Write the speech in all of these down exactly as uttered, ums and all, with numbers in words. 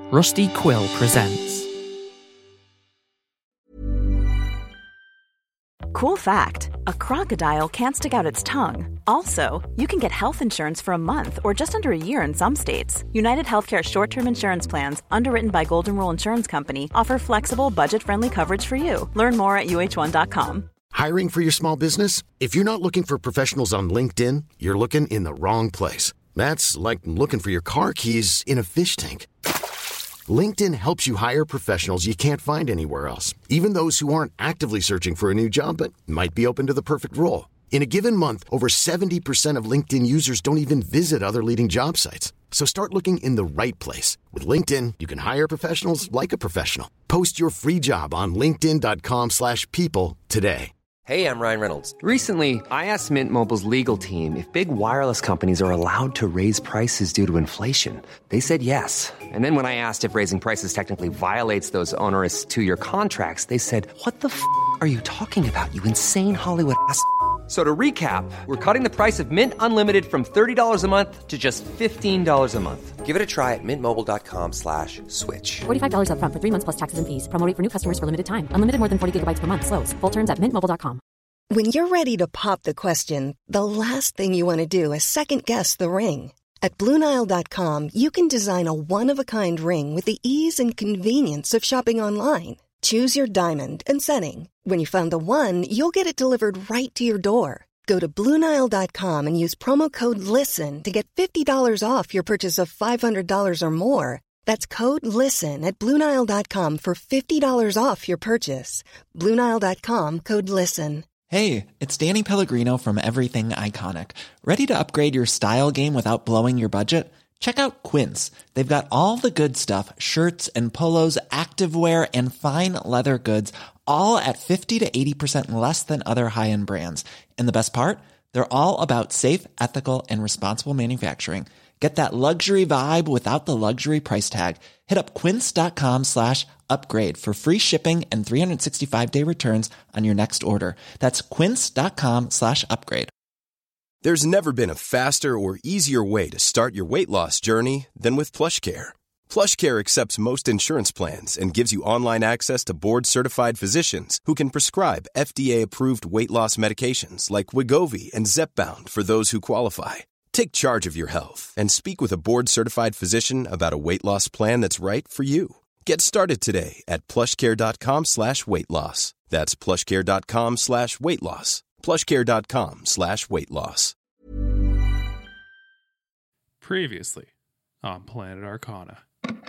Rusty Quill presents. Cool fact, a crocodile can't stick out its tongue. Also, you can get health insurance for a month or just under a year in some states. United Healthcare short-term insurance plans, underwritten by Golden Rule Insurance Company, offer flexible, budget-friendly coverage for you. Learn more at U H one dot com. Hiring for your small business? If you're not looking for professionals on LinkedIn, you're looking in the wrong place. That's like looking for your car keys in a fish tank. LinkedIn helps you hire professionals you can't find anywhere else, even those who aren't actively searching for a new job but might be open to the perfect role. In a given month, over seventy percent of LinkedIn users don't even visit other leading job sites. So start looking in the right place. With LinkedIn, you can hire professionals like a professional. Post your free job on linkedin dot com slash people today. Hey, I'm Ryan Reynolds. Recently, I asked Mint Mobile's legal team if big wireless companies are allowed to raise prices due to inflation. They said yes. And then when I asked if raising prices technically violates those onerous two-year contracts, they said, what the f*** are you talking about, you insane Hollywood ass f- So to recap, we're cutting the price of Mint Unlimited from thirty dollars a month to just fifteen dollars a month. Give it a try at mintmobile.com slash switch. forty-five dollars up front for three months plus taxes and fees. Promo rate for new customers for limited time. Unlimited more than forty gigabytes per month. Slows full terms at mint mobile dot com. When you're ready to pop the question, the last thing you want to do is second-guess the ring. At Blue Nile dot com, you can design a one-of-a-kind ring with the ease and convenience of shopping online. Choose your diamond and setting. When you find the one, you'll get it delivered right to your door. Go to Blue Nile dot com and use promo code LISTEN to get fifty dollars off your purchase of five hundred dollars or more. That's code LISTEN at Blue Nile dot com for fifty dollars off your purchase. Blue Nile dot com, code LISTEN. Hey, it's Danny Pellegrino from Everything Iconic. Ready to upgrade your style game without blowing your budget? Check out Quince. They've got all the good stuff, shirts and polos, activewear, and fine leather goods, all at fifty to eighty percent less than other high-end brands. And the best part? They're all about safe, ethical, and responsible manufacturing. Get that luxury vibe without the luxury price tag. Hit up quince.com slash upgrade for free shipping and three sixty-five day returns on your next order. That's quince.com slash upgrade. There's never been a faster or easier way to start your weight loss journey than with PlushCare. PlushCare accepts most insurance plans and gives you online access to board-certified physicians who can prescribe F D A-approved weight loss medications like Wegovy and Zepbound for those who qualify. Take charge of your health and speak with a board-certified physician about a weight loss plan that's right for you. Get started today at plushcare.com slash weight loss. That's plushcare.com slash weight loss. plushcare.com slash weight loss. Previously on Planet Arcana.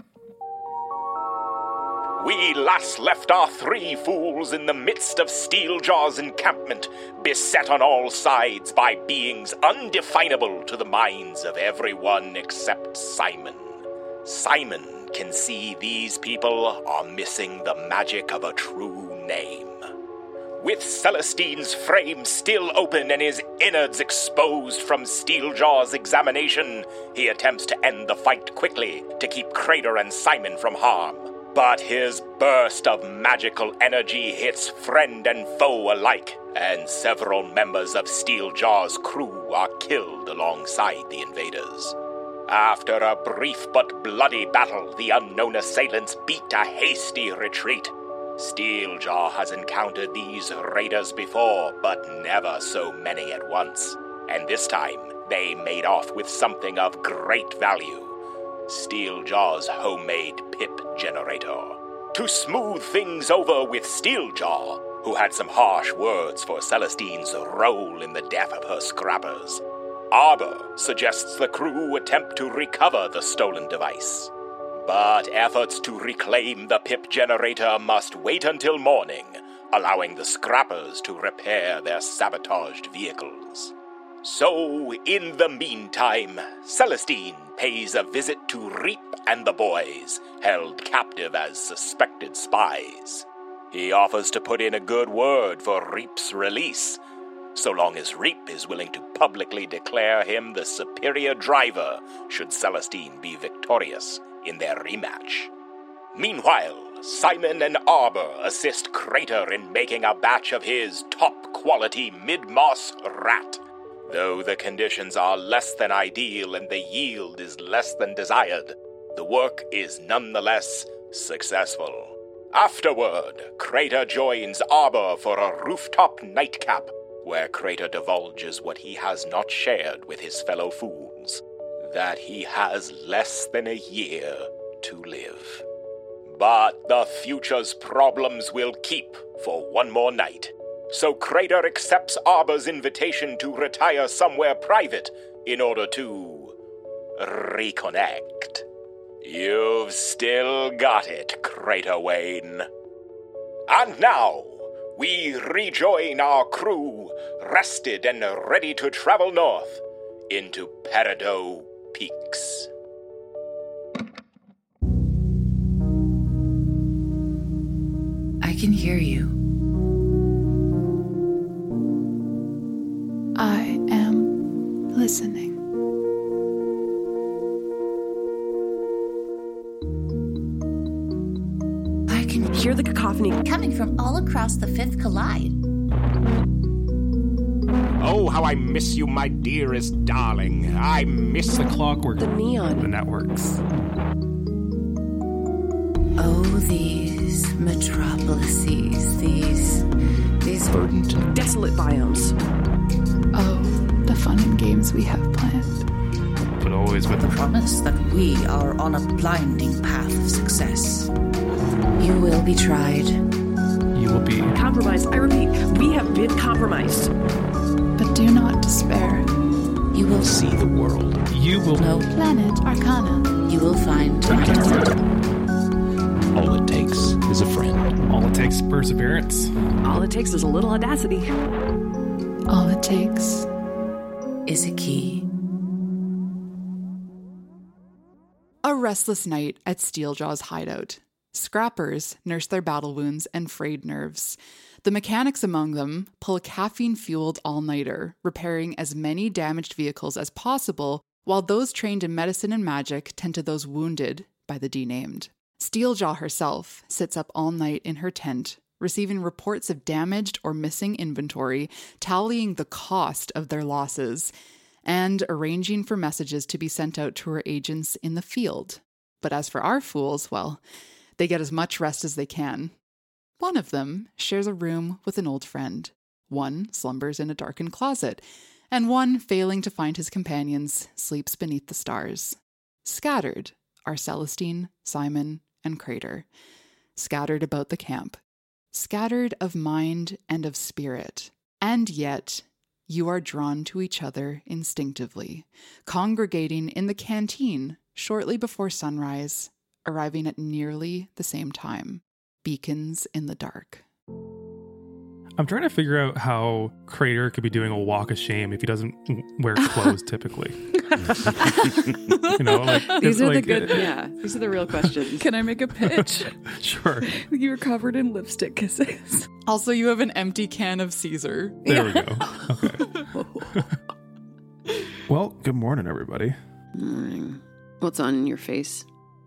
We last left our three fools in the midst of Steeljaw's encampment, beset on all sides by beings undefinable to the minds of everyone except Simon. Simon can see these people are missing the magic of a true name. With Celestine's frame still open and his innards exposed from Steeljaw's examination, he attempts to end the fight quickly to keep Crater and Simon from harm. But his burst of magical energy hits friend and foe alike, and several members of Steeljaw's crew are killed alongside the invaders. After a brief but bloody battle, the unknown assailants beat a hasty retreat. Steeljaw has encountered these raiders before, but never so many at once. And this time, they made off with something of great value. Steeljaw's homemade pip generator. To smooth things over with Steeljaw, who had some harsh words for Celestine's role in the death of her scrappers, Arbor suggests the crew attempt to recover the stolen device. But efforts to reclaim the pip generator must wait until morning, allowing the scrappers to repair their sabotaged vehicles. So, in the meantime, Celestine pays a visit to Reap and the boys, held captive as suspected spies. He offers to put in a good word for Reap's release, so long as Reap is willing to publicly declare him the superior driver should Celestine be victorious in their rematch. Meanwhile, Simon and Arbor assist Crater in making a batch of his top-quality mid-moss rat. Though the conditions are less than ideal and the yield is less than desired, the work is nonetheless successful. Afterward, Crater joins Arbor for a rooftop nightcap, where Crater divulges what he has not shared with his fellow fools, that he has less than a year to live. But the future's problems will keep for one more night, so Crater accepts Arbor's invitation to retire somewhere private in order to reconnect. You've still got it, Crater Wayne. And now, we rejoin our crew, rested and ready to travel north into Peridot Peaks. I can hear you. I am listening. I can hear the cacophony coming from all across the Fifth Collide. Oh, how I miss you, my dearest darling. I miss the clockwork, the neon, the networks. Oh, these metropolises, these, these verdant and desolate biomes. Oh, the fun and games we have planned. But always with the promise that we are on a blinding path of success. You will be tried. You will be compromised. I repeat, we have been compromised. But do not despair. You will see the world. You will know Planet Arcana. You will find all it takes is a friend. All it takes is perseverance. All it takes is a little audacity. All it takes is a key. A restless night at Steeljaw's hideout. Scrappers nurse their battle wounds and frayed nerves. The mechanics among them pull a caffeine-fueled all-nighter, repairing as many damaged vehicles as possible, while those trained in medicine and magic tend to those wounded by the denamed. Steeljaw herself sits up all night in her tent, receiving reports of damaged or missing inventory, tallying the cost of their losses, and arranging for messages to be sent out to her agents in the field. But as for our fools, well, they get as much rest as they can. One of them shares a room with an old friend. One slumbers in a darkened closet, and one, failing to find his companions, sleeps beneath the stars. Scattered are Celestine, Simon, and Crater. Scattered about the camp. Scattered of mind and of spirit. And yet, you are drawn to each other instinctively, congregating in the canteen shortly before sunrise, arriving at nearly the same time. Beacons in the dark. I'm trying to figure out how Crater could be doing a walk of shame if he doesn't wear clothes typically. You know, like, these are like, the good, uh, yeah, these are the real questions. Can I make a pitch? Sure. You were covered in lipstick kisses. Also, you have an empty can of Caesar. There we go. Okay. Well, good morning, everybody. Morning. What's on your face?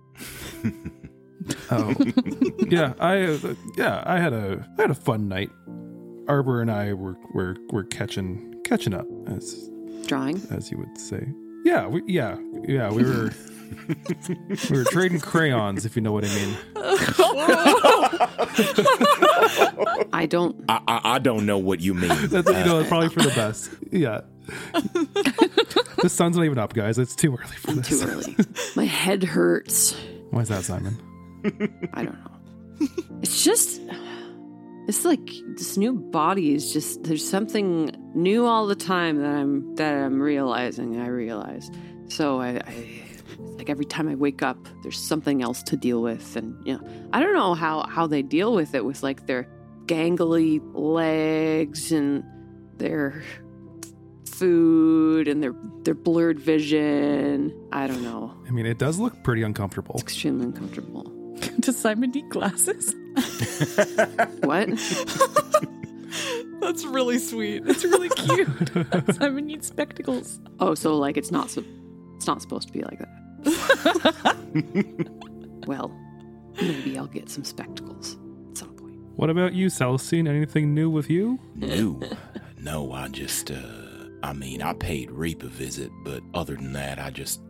Oh, yeah. I uh, yeah. I had a I had a fun night. Arbor and I were were were catching catching up, as drawing, as you would say. Yeah, we yeah yeah we were we were trading crayons, if you know what I mean. I don't. I, I I don't know what you mean. That's you know probably for the best. Yeah. The sun's not even up, guys. It's too early for this. Too early. My head hurts. Why is that, Simon? I don't know. It's just, it's like this new body is just, there's something new all the time that I'm, that I'm realizing, I realize. So I, I like every time I wake up, there's something else to deal with. And, you know, I don't know how, how they deal with it with like their gangly legs and their food and their, their blurred vision. I don't know. I mean, it does look pretty uncomfortable. It's extremely uncomfortable. Does Simon need glasses? What? That's really sweet. It's really cute. Simon needs spectacles. Oh, so like it's not so, it's not supposed to be like that. Well, maybe I'll get some spectacles at some point. What about you, Celestine? Anything new with you? New? No, I just, uh, I mean, I paid Reap a visit, but other than that, I just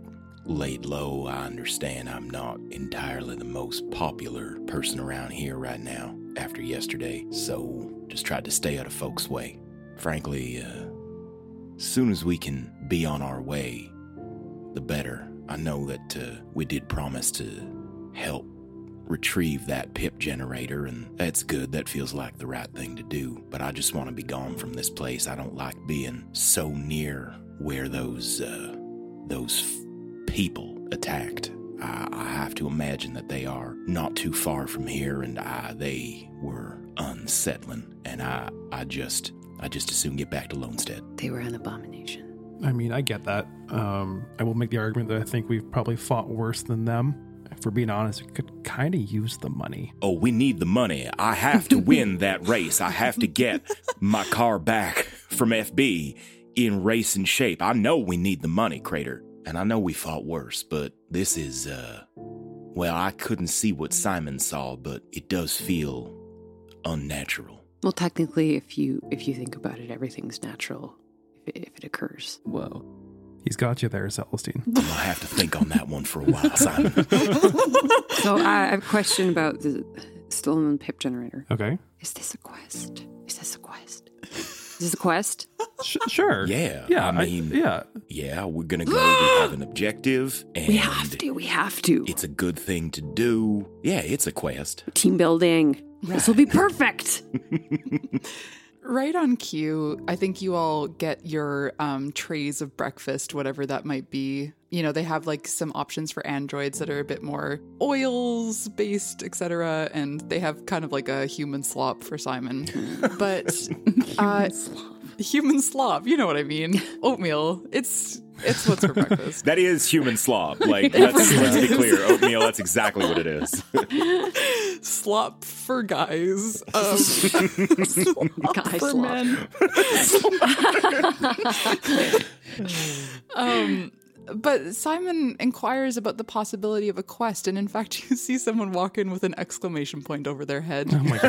laid low. I understand I'm not entirely the most popular person around here right now after yesterday, so just tried to stay out of folks' way. Frankly, uh, as soon as we can be on our way, the better. I know that uh, we did promise to help retrieve that pip generator, and that's good. That feels like the right thing to do, but I just want to be gone from this place. I don't like being so near where those, uh, those f- people attacked. I, I have to imagine that they are not too far from here, and I, they were unsettling, and I, I just, I just as soon get back to Lonestead. They were an abomination. I mean, I get that. Um, I will make the argument that I think we've probably fought worse than them. If we're being honest, we could kind of use the money. Oh, we need the money. I have to win that race. I have to get my car back from F B in racing shape. I know we need the money, Crater. And I know we fought worse, but this is, uh... well, I couldn't see what Simon saw, but it does feel unnatural. Well, technically, if you if you think about it, everything's natural if it, if it occurs. Whoa. He's got you there, Celestine. I'll have to think on that one for a while, Simon. So I have a question about the stolen pip generator. Okay. Is this a quest? Is this a quest? Is this a quest? Sh- sure. Yeah. Yeah. I mean, I, yeah. Yeah, we're going to go. We have an objective. And we have to. We have to. It's a good thing to do. Yeah, it's a quest. Team building. Right. This will be perfect. Right on cue, I think you all get your um, trays of breakfast, whatever that might be. You know, they have like some options for androids that are a bit more oils based, et cetera. And they have kind of like a human slop for Simon. But uh, human, slop. human slop, you know what I mean? Oatmeal. It's it's what's for breakfast. That is human slop. Like, let's, let's be clear. Oatmeal, that's exactly what it is. Slop for guys. Um, slop Guy for slop. men. um, but Simon inquires about the possibility of a quest, and in fact, you see someone walk in with an exclamation point over their head. Oh my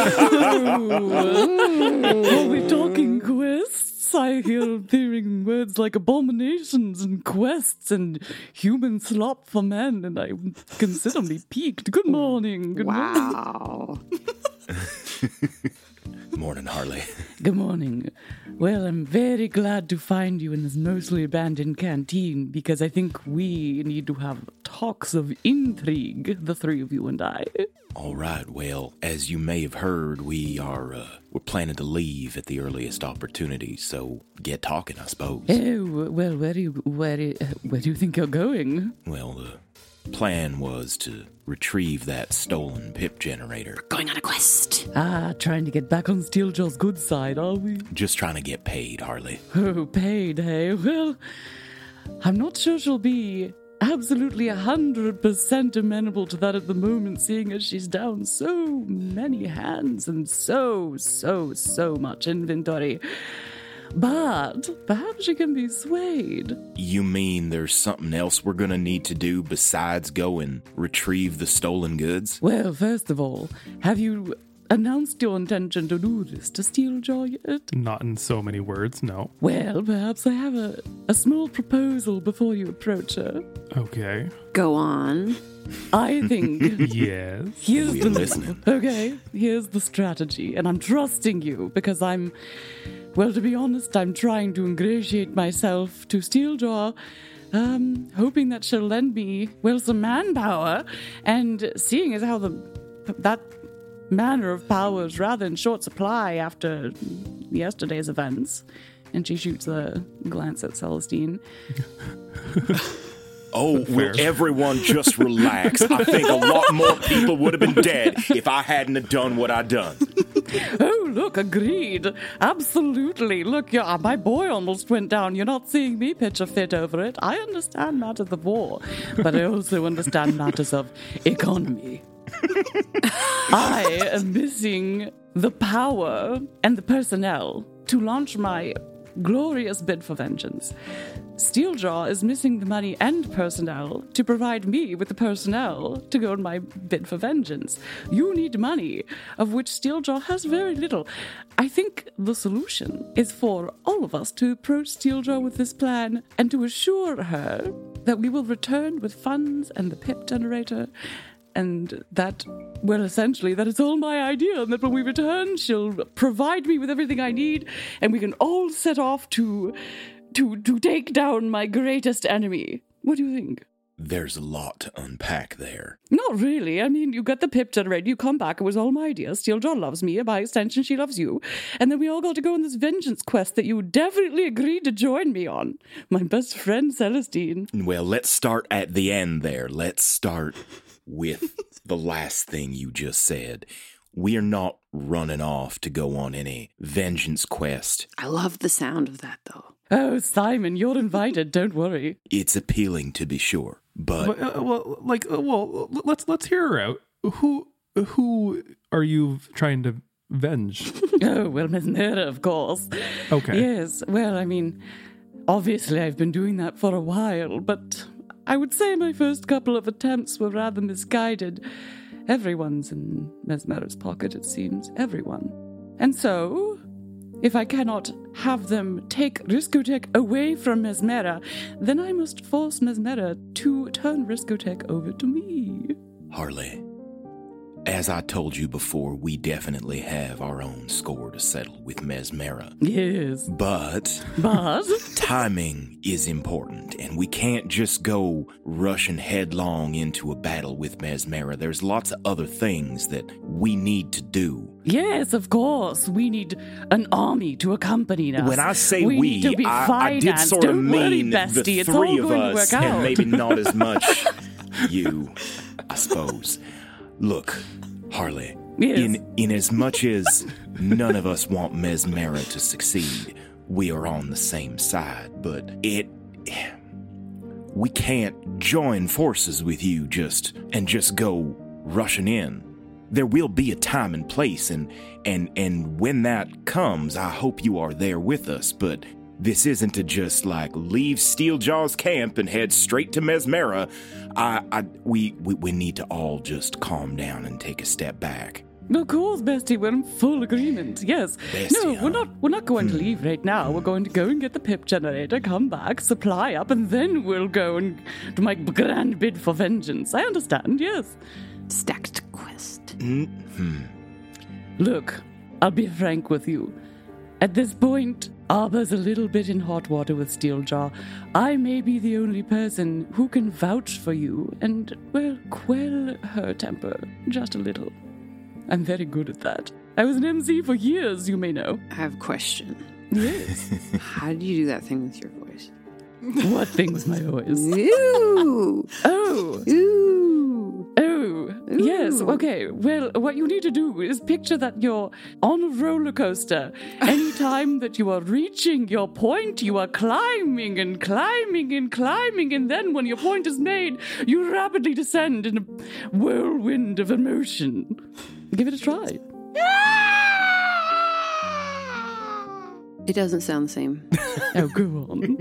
god. Are we talking quests? I hear hearing words like abominations and quests and human slop for men, and I'm considerably piqued. Good morning. Good wow. morning. Morning, Harley. Good morning. Well, I'm very glad to find you in this mostly abandoned canteen, because I think we need to have talks of intrigue, the three of you and I. All right. Well, as you may have heard, we are uh, we're planning to leave at the earliest opportunity. So get talking, I suppose. Oh well, where do you where do, uh, where do you think you're going? Well, the plan was to retrieve that stolen pip generator. Going on a quest. Ah, trying to get back on Steeljaw's good side, are we? Just trying to get paid, Harley. Oh, paid, hey? Well, I'm not sure she'll be absolutely a hundred percent amenable to that at the moment, seeing as she's down so many hands and so, so, so much inventory. But perhaps she can be swayed. You mean there's something else we're gonna need to do besides go and retrieve the stolen goods? Well, first of all, have you announced your intention to do this to Steeljaw yet? Not in so many words, no. Well, perhaps I have a, a small proposal before you approach her. Okay. Go on. I think... Yes. Here's We're the, listening. Okay, here's the strategy, and I'm trusting you because I'm... Well, to be honest, I'm trying to ingratiate myself to Steeljaw, um, hoping that she'll lend me, well, some manpower, and seeing as how the that manner of power is rather in short supply after yesterday's events. And she shoots a glance at Celestine. Oh, will everyone just relax? I think a lot more people would have been dead if I hadn't have done what I done. Oh, look, agreed. Absolutely. Look, yeah, my boy almost went down. You're not seeing me pitch a fit over it. I understand matters of war, but I also understand matters of economy. I am missing the power and the personnel to launch my glorious bid for vengeance. Steeljaw is missing the money and personnel to provide me with the personnel to go on my bid for vengeance. You need money, of which Steeljaw has very little. I think the solution is for all of us to approach Steeljaw with this plan and to assure her that we will return with funds and the pip generator, and that, well, essentially, that it's all my idea, and that when we return, she'll provide me with everything I need, and we can all set off to, to, to take down my greatest enemy. What do you think? There's a lot to unpack there. Not really. I mean, you got the pip generator, you come back, it was all my idea. Steeljaw loves me, and by extension, she loves you. And then we all got to go on this vengeance quest that you definitely agreed to join me on. My best friend, Celestine. Well, let's start at the end there. Let's start with the last thing you just said. We are not running off to go on any vengeance quest. I love the sound of that, though. Oh, Simon, you're invited. Don't worry. It's appealing, to be sure, but But, uh, well, like, uh, well, let's let's hear her out. Who who are you trying to venge? Oh, well, Miss Mera, of course. Okay. Yes, well, I mean, obviously I've been doing that for a while, but I would say my first couple of attempts were rather misguided. Everyone's in Mesmera's pocket, it seems. Everyone. And so, if I cannot have them take Riskotech away from Mesmera, then I must force Mesmera to turn Riskotech over to me. Harley, as I told you before, we definitely have our own score to settle with Mesmera. Yes. But... But? timing is important, and we can't just go rushing headlong into a battle with Mesmera. There's lots of other things that we need to do. Yes, of course. We need an army to accompany us. When I say we, we, need to be I, I did financed. sort of Don't mean worry, bestie. the It's three all of going us, to work out. and maybe not as much you, I suppose. Look, Harley, yes. in, in as much as none of us want Mesmera to succeed, we are on the same side, but it... we can't join forces with you just and just go rushing in. There will be a time and place, and and and when that comes, I hope you are there with us, but this isn't to just, like, leave Steeljaw's camp and head straight to Mesmera. I, I, we, we, we need to all just calm down and take a step back. Of course, bestie, we're in full agreement. Yes. Bestie, no, huh? we're not we're not going to leave right now. We're going to go and get the pip generator, come back, supply up, and then we'll go and do my grand bid for vengeance. I understand, yes. Stacked quest. Mm-hmm. Look, I'll be frank with you. At this point, Arbor's a little bit in hot water with Steeljaw. I may be the only person who can vouch for you and, well, quell her temper just a little. I'm very good at that. I was an M C for years, you may know. I have a question. Yes. How do you do that thing with your voice? What thing with my voice? Ooh. Oh. Ooh. Oh. Ooh. Yes, okay. Well, what you need to do is picture that you're on a roller coaster. Anytime that you are reaching your point, you are climbing and climbing and climbing, and then when your point is made, you rapidly descend in a whirlwind of emotion. Give it a try. It doesn't sound the same. Oh, go on.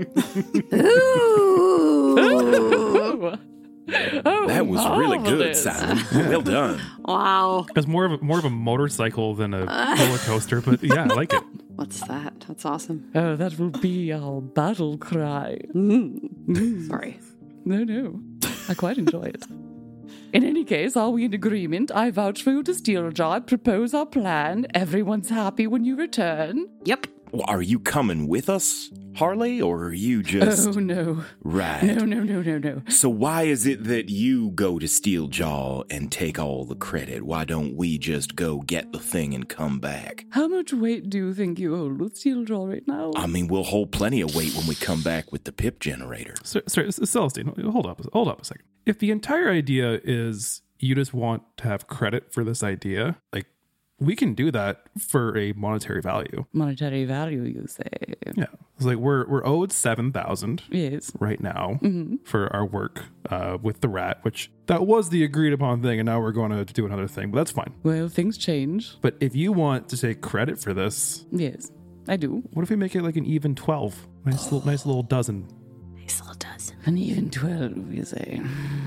Ooh. Oh, That was really good, marvelous. Simon. Well done. Wow. It's more of a, more of a motorcycle than a roller coaster, but yeah, I like it. What's that? That's awesome. Oh, that will be our battle cry. Mm. Sorry. No, no. I quite enjoy it. In any case, are we in agreement? I vouch for you to Steeljaw. I propose our plan. Everyone's happy when you return. Yep. Well, are you coming with us, Harley, or are you just... Oh, no. Right. No, no, no, no, no. So why is it that you go to Steeljaw and take all the credit? Why don't we just go get the thing and come back? How much weight do you think you hold with Steeljaw right now? I mean, we'll hold plenty of weight when we come back with the pip generator. So, sorry, Celestine, hold up, hold up a second. If the entire idea is you just want to have credit for this idea, like, we can do that for a monetary value. Monetary value, you say? Yeah, it's like we're we're owed seven thousand. Yes. Right now mm-hmm. for our work uh, with the rat, which that was the agreed upon thing, and now we're going to do another thing, but that's fine. Well, things change. But if you want to take credit for this, yes, I do. What if we make it like an even twelve? Nice little, nice little dozen. Nice little dozen. An even twelve, you say?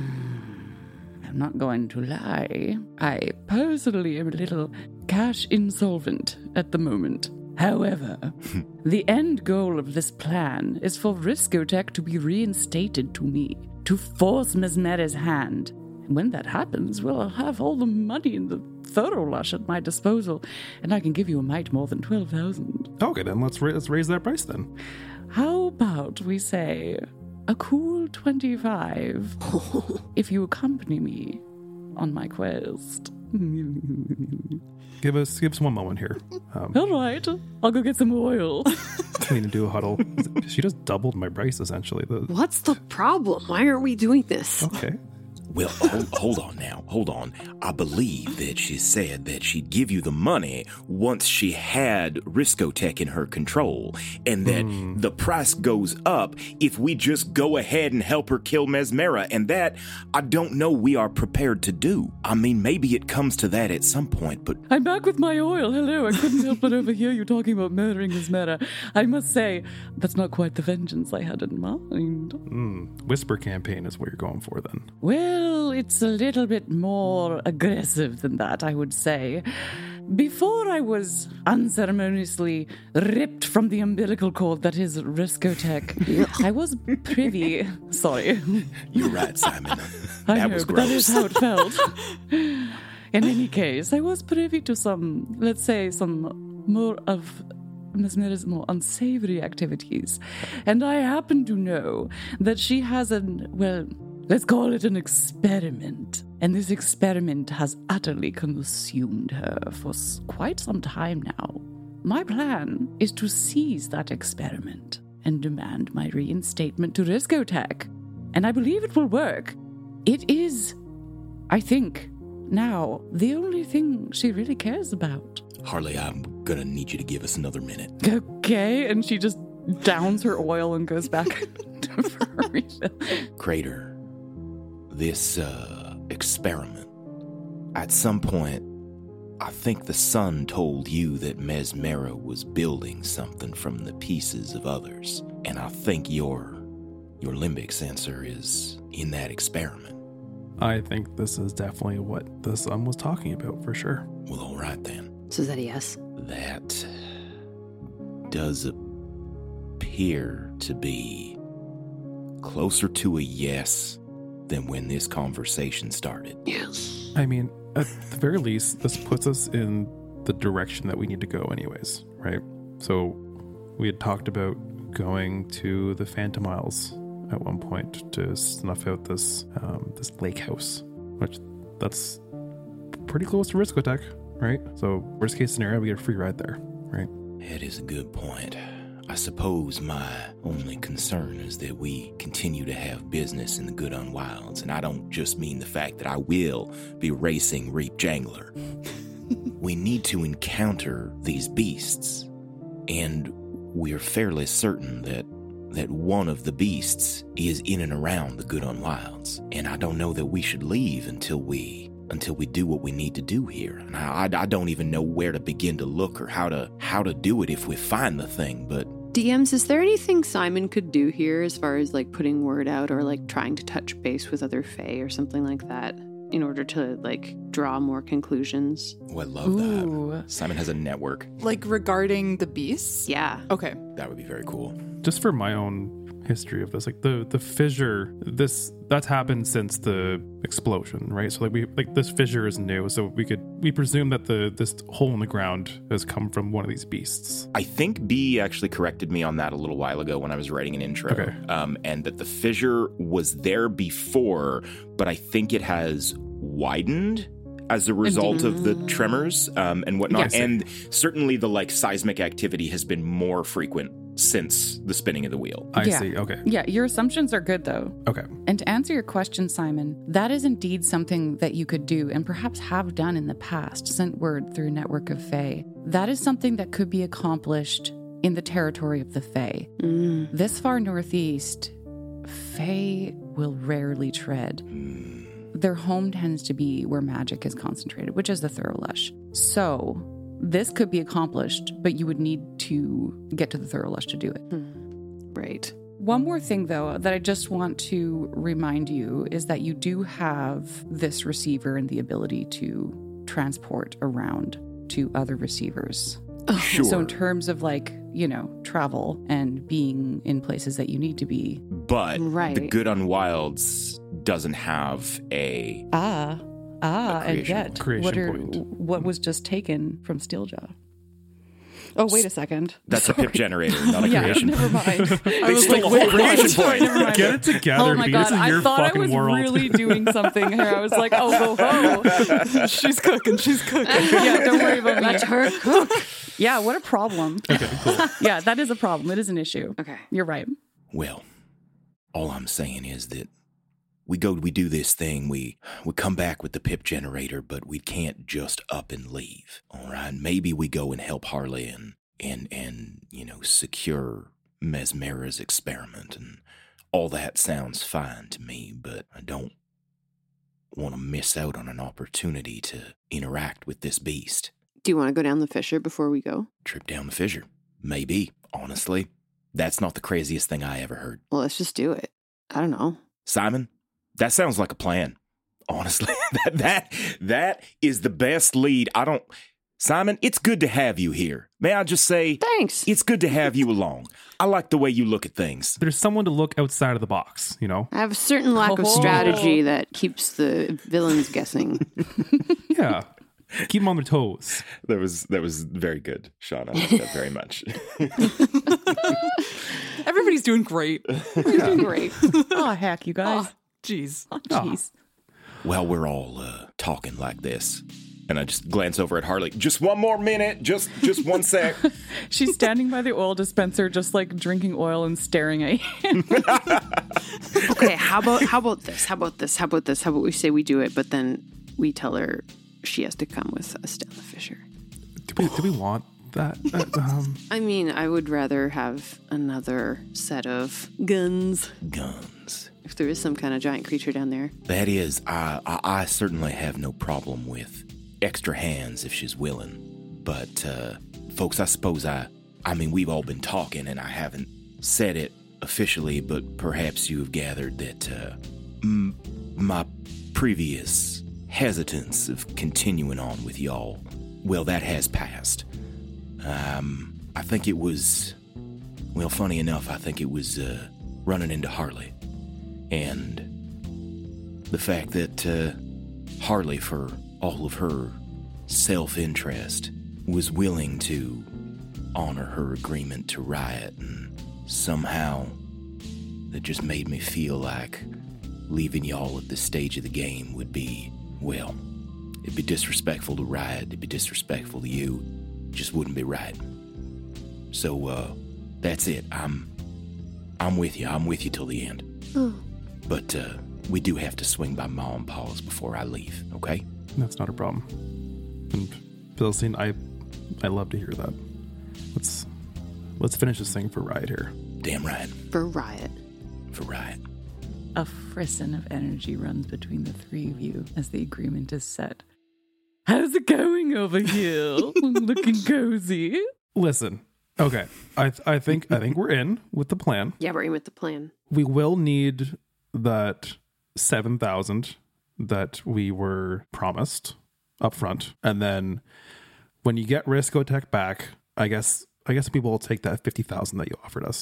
I'm not going to lie. I personally am a little cash insolvent at the moment. However, the end goal of this plan is for Riscotech to be reinstated to me, to force Mesmera's hand. And when that happens, well, I'll have all the money in the Thorough Lush at my disposal, and I can give you a mite more than twelve thousand. Okay, then let's, ra- let's raise that price then. How about we say a cool twenty-five if you accompany me on my quest? Give us give us one moment here. Um, All right, I'll go get some oil. we need to do a huddle. She just doubled my price, essentially. The... What's the problem? Why aren't we doing this? Okay. Well, hold, hold on now. Hold on. I believe that she said that she'd give you the money once she had Riscotech in her control, and that mm. the price goes up if we just go ahead and help her kill Mesmera, and that I don't know we are prepared to do. I mean, maybe it comes to that at some point, but... I'm back with my oil. Hello. I couldn't help but overhear you talking about murdering Mesmera. I must say, that's not quite the vengeance I had in mind. Mm. Whisper campaign is what you're going for, then. Well... Well, it's a little bit more aggressive than that, I would say. Before I was unceremoniously ripped from the umbilical cord that is Riscotech, I was privy... Sorry. You're right, Simon. I that know, was but gross. that is how it felt. In any case, I was privy to some, let's say, some more of Mesmera's more unsavory activities. And I happen to know that she has an, well... let's call it an experiment. And this experiment has utterly consumed her for quite some time now. My plan is to seize that experiment and demand my reinstatement to Riscotech. And I believe it will work. It is, I think, now the only thing she really cares about. Harley, I'm gonna need you to give us another minute. Okay, and she just downs her oil and goes back to her refill. Crater. This uh, experiment, at some point, I think the sun told you that Mesmera was building something from the pieces of others, and I think your your limbic sensor is in that experiment. I think this is definitely what the sun was talking about, for sure. Well, all right then. So is that a yes? That does appear to be closer to a yes than when this conversation started. Yes. I mean, at the very least, this puts us in the direction that we need to go anyways, right? So we had talked about going to the Phantom Isles at one point to snuff out this um, this lake house, which that's pretty close to Riscotech, right? So worst case scenario, we get a free ride there, right? That is a good point. I suppose my only concern is that we continue to have business in the Good Unwilds, and I don't just mean the fact that I will be racing Reap Jangler. We need to encounter these beasts, and we're fairly certain that that one of the beasts is in and around the Good Unwilds, and I don't know that we should leave until we until we do what we need to do here. And I, I, I don't even know where to begin to look or how to how to do it if we find the thing, but D Ms, is there anything Simon could do here as far as like putting word out or like trying to touch base with other Fae or something like that in order to like draw more conclusions? Oh, I love Ooh. that. Simon has a network. Like regarding the beasts? Yeah. Okay. That would be very cool. Just for my own history of this, like the the fissure, this that's happened since the explosion, right? So like we like this fissure is new, so we could we presume that the this hole in the ground has come from one of these beasts. I think B actually corrected me on that a little while ago when I was writing an intro, okay. um, and that the fissure was there before, but I think it has widened as a result of the tremors um, and whatnot. Yes. And certainly the like seismic activity has been more frequent since the spinning of the wheel. I yeah. see. Okay. Yeah, your assumptions are good, though. Okay. And to answer your question, Simon, that is indeed something that you could do and perhaps have done in the past, sent word through a network of Fae. That is something that could be accomplished in the territory of the Fae. Mm. This far northeast, Fae will rarely tread. Their home tends to be where magic is concentrated, which is the Thorough Lush. So, this could be accomplished, but you would need to get to the Thurlush to do it. Hmm. Right. One more thing, though, that I just want to remind you is that you do have this receiver and the ability to transport around to other receivers. Sure. So in terms of like, you know, travel and being in places that you need to be. But right. the Good Unwilds doesn't have a... Ah, ah, and yet, Creation what, are, point. what was just taken from Steeljaw? Oh, wait a second. That's Sorry. a pip generator, not a yeah, creation never mind. They stole the whole creation point. Never mind. Get it together, Oh my B. god, This is I your thought I fucking was world. really doing something here. I was like, oh, ho, ho. She's cooking. She's cooking. Yeah, don't worry about me. Let her cook. Yeah, what a problem. Okay, cool. Yeah, that is a problem. It is an issue. Okay. You're right. Well, all I'm saying is that we go, we do this thing, we we come back with the pip generator, but we can't just up and leave, all right? Maybe we go and help Harley and, and, and you know, secure Mesmera's experiment, and all that sounds fine to me, but I don't want to miss out on an opportunity to interact with this beast. Do you want to go down the fissure before we go? Trip down the fissure. Maybe, honestly. That's not the craziest thing I ever heard. Well, let's just do it. I don't know. Simon, that sounds like a plan. Honestly, that that that is the best lead. I don't Simon, it's good to have you here. May I just say thanks. It's good to have you along. I like the way you look at things. There's someone to look outside of the box, you know? I have a certain lack of Oh. strategy that keeps the villains guessing. Yeah. Keep them on their toes. That was that was very good, Sean. I like that very much. Everybody's doing great. You're doing great. Oh, heck, you guys. Oh, jeez. Oh, jeez. While we're all uh, talking like this, and I just glance over at Harley. Just one more minute. Just just one sec. She's standing by the oil dispenser, just like drinking oil and staring at you. Okay, how about how about this? How about this? How about this? How about we say we do it, but then we tell her she has to come with us down the fissure. Do we, do we want that? Uh, um, I mean, I would rather have another set of guns. Guns. If there is some kind of giant creature down there. That is, I, I I certainly have no problem with extra hands if she's willing. But, uh, folks, I suppose I, I mean, we've all been talking and I haven't said it officially, but perhaps you have gathered that uh, m- my previous hesitance of continuing on with y'all, well, that has passed. Um, I think it was, well, funny enough, I think it was uh, running into Harley. And the fact that uh, Harley, for all of her self-interest, was willing to honor her agreement to riot, and somehow that just made me feel like leaving y'all at this stage of the game would be, well, it'd be disrespectful to riot, it'd be disrespectful to you, it just wouldn't be right. So, uh, that's it. I'm, I'm with you. I'm with you till the end. Oh. But, uh, we do have to swing by Ma and Pa's before I leave, okay? that's not a problem. And Philistine, I, I love to hear that. Let's, let's finish this thing for Riot here. Damn right. For Riot. For Riot. A frisson of energy runs between the three of you as the agreement is set. How's it going over here? Looking cozy. Listen, okay. I I think I think we're in with the plan. Yeah, we're in with the plan. We will need that seven thousand that we were promised up front, and then when you get Riscotech back, I guess I guess people will take that fifty thousand that you offered us.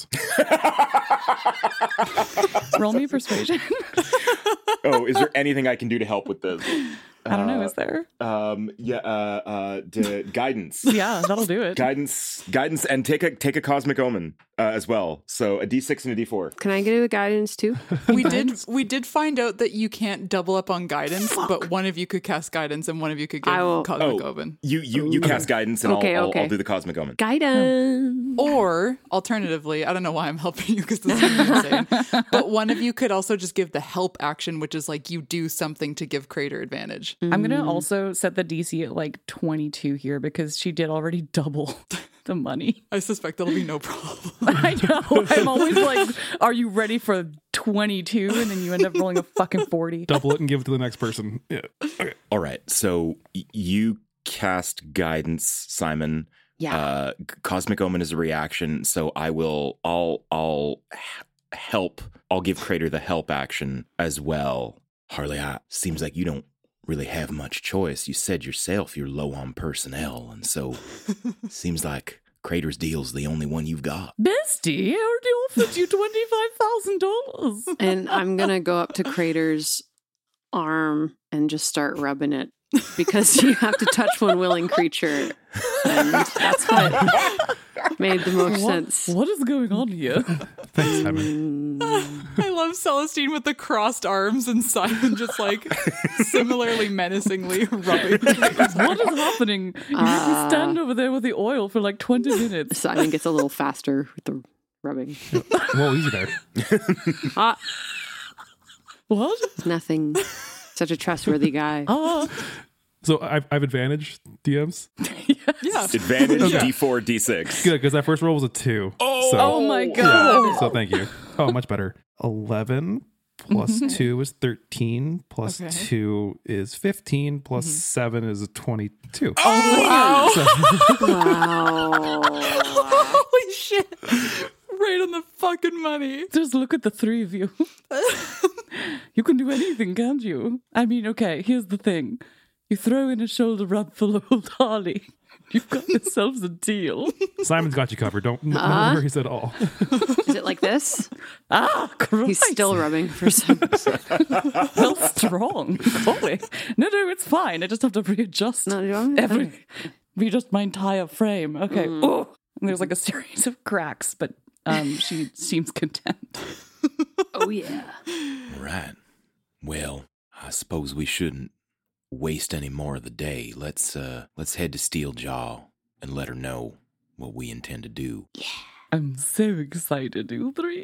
Roll me persuasion. Oh, is there anything I can do to help with this? I don't know. Is there? Um, yeah, uh, uh, d- guidance. Yeah, that'll do it. Guidance, guidance, and take a take a cosmic omen uh, as well. So a D six and a D four. Can I get a guidance too? We did we did find out that you can't double up on guidance, but one of you could cast guidance and one of you could give I will- cosmic Oh, omen. you you you cast guidance, and Okay, I'll, I'll okay. I'll do the cosmic omen. Guidance. Or alternatively, I don't know why I'm helping you because this is insane. But one of you could also just give the help action, which is like you do something to give Crater advantage. I'm going to also set the D C at like twenty-two here because she did already double the money. I suspect that'll be no problem. I know. I'm always like, are you ready for twenty-two? And then you end up rolling a fucking forty. Double it and give it to the next person. Yeah. Okay. All right. So y- you cast guidance, Simon. Yeah. Uh, Cosmic Omen is a reaction, so I will. I'll. I'll help. I'll give Crater the help action as well. Harley, I, seems like you don't really have much choice. You said yourself you're low on personnel, and so seems like Crater's deal's the only one you've got. Bestie, I already offered you twenty-five thousand dollars. And I'm going to go up to Crater's arm and just start rubbing it because you have to touch one willing creature. And that's what made the most what, sense. What is going on here? Thanks, Simon. I love Celestine with the crossed arms and Simon just like similarly menacingly rubbing. What is happening? You uh, make me stand over there with the oil for like twenty minutes. Simon gets a little faster with the rubbing. Whoa, easy there. Ah. What? Nothing. Such a trustworthy guy. Oh. So I've, I've advantage D Ms? Yes. Yeah. Advantage okay. D four, D six. Good, because that first roll was a two. Oh, so, oh my god. Yeah, so thank you. Oh, much better. eleven plus two is thirteen, plus okay. two is fifteen, plus mm-hmm. seven is twenty-two. Oh, wow. Wow. Holy shit. Right on the fucking money. Just look at the three of you. You can do anything, can't you? I mean, okay, here's the thing. You throw in a shoulder rub for old Harley. You've got yourselves a deal. Simon's got you covered. Don't no uh, worries at all. Is it like this? Ah, Christ. He's still rubbing for some reason. Well, strong. Holy. No, no, it's fine. I just have to readjust. No, you don't? Every, Okay. Readjust my entire frame. Okay. Mm. Oh, and there's like a series of cracks, but um, she seems content. Oh, yeah. Right. Well, I suppose we shouldn't waste any more of the day. Let's uh let's head to Steeljaw and let her know what we intend to do. Yeah. I'm so excited, you three.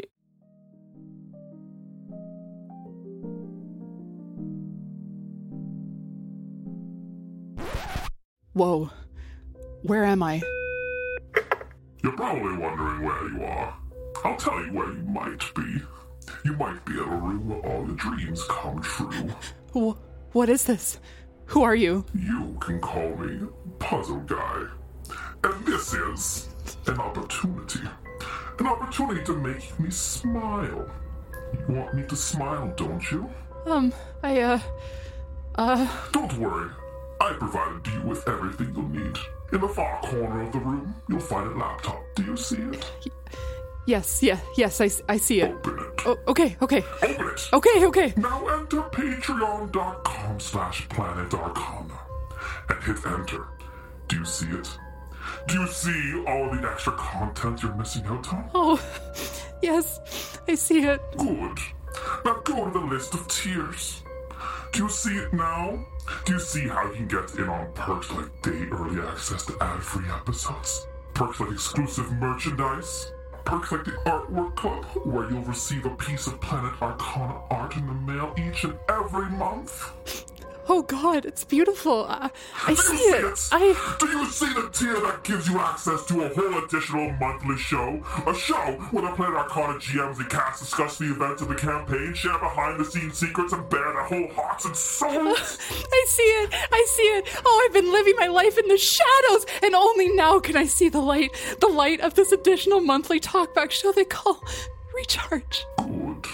Whoa. Where am I? You're probably wondering where you are. I'll tell you where you might be. You might be in a room where all your dreams come true. Wh- what is this? Who are you? You can call me Puzzle Guy. And this is an opportunity. An opportunity to make me smile. You want me to smile, don't you? Um, I, uh, uh... Don't worry. I provided you with everything you'll need. In the far corner of the room, you'll find a laptop. Do you see it? Yes, yeah, yes, I, I see it. Open it. Oh, okay, okay. Open it. Okay, okay. Now enter patreon.com slash planet arcana and hit enter. Do you see it? Do you see all the extra content you're missing out on? Oh, yes, I see it. Good. Now go to the list of tiers. Do you see it now? Do you see how you can get in on perks like day early access to ad-free episodes? Perks like exclusive merchandise? Perks like the Artwork Club, where you'll receive a piece of Planet Arcana art in the mail each and every month? Oh god, it's beautiful. Uh, I Do see, you it. see it. I... Do you see the tier that gives you access to a whole additional monthly show? A show where the Planet Arcana G Ms and cast discuss the events of the campaign, share behind-the-scenes secrets, and bare their whole hearts and souls? I see it. I see it. Oh, I've been living my life in the shadows, and only now can I see the light. The light of this additional monthly talkback show they call Recharge. Good.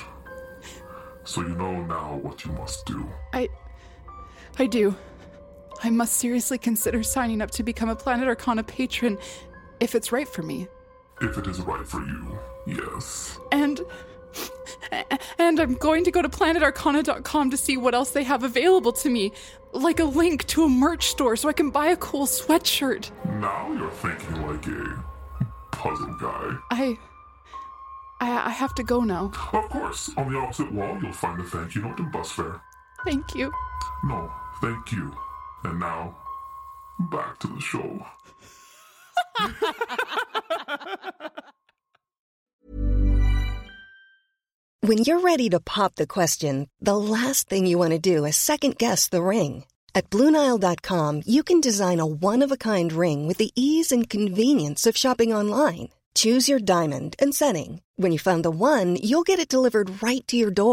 So you know now what you must do. I... I do. I must seriously consider signing up to become a Planet Arcana patron if it's right for me. If it is right for you, yes. And and I'm going to go to planet arcana dot com to see what else they have available to me, like a link to a merch store so I can buy a cool sweatshirt. Now you're thinking like a puzzle guy. I I, I have to go now. Of course. On the opposite wall, you'll find the thank you note and bus fare. Thank you. No, thank you. And now, back to the show. When you're ready to pop the question, the last thing you want to do is second-guess the ring. At Blue Nile dot com, you can design a one-of-a-kind ring with the ease and convenience of shopping online. Choose your diamond and setting. When you find the one, you'll get it delivered right to your door.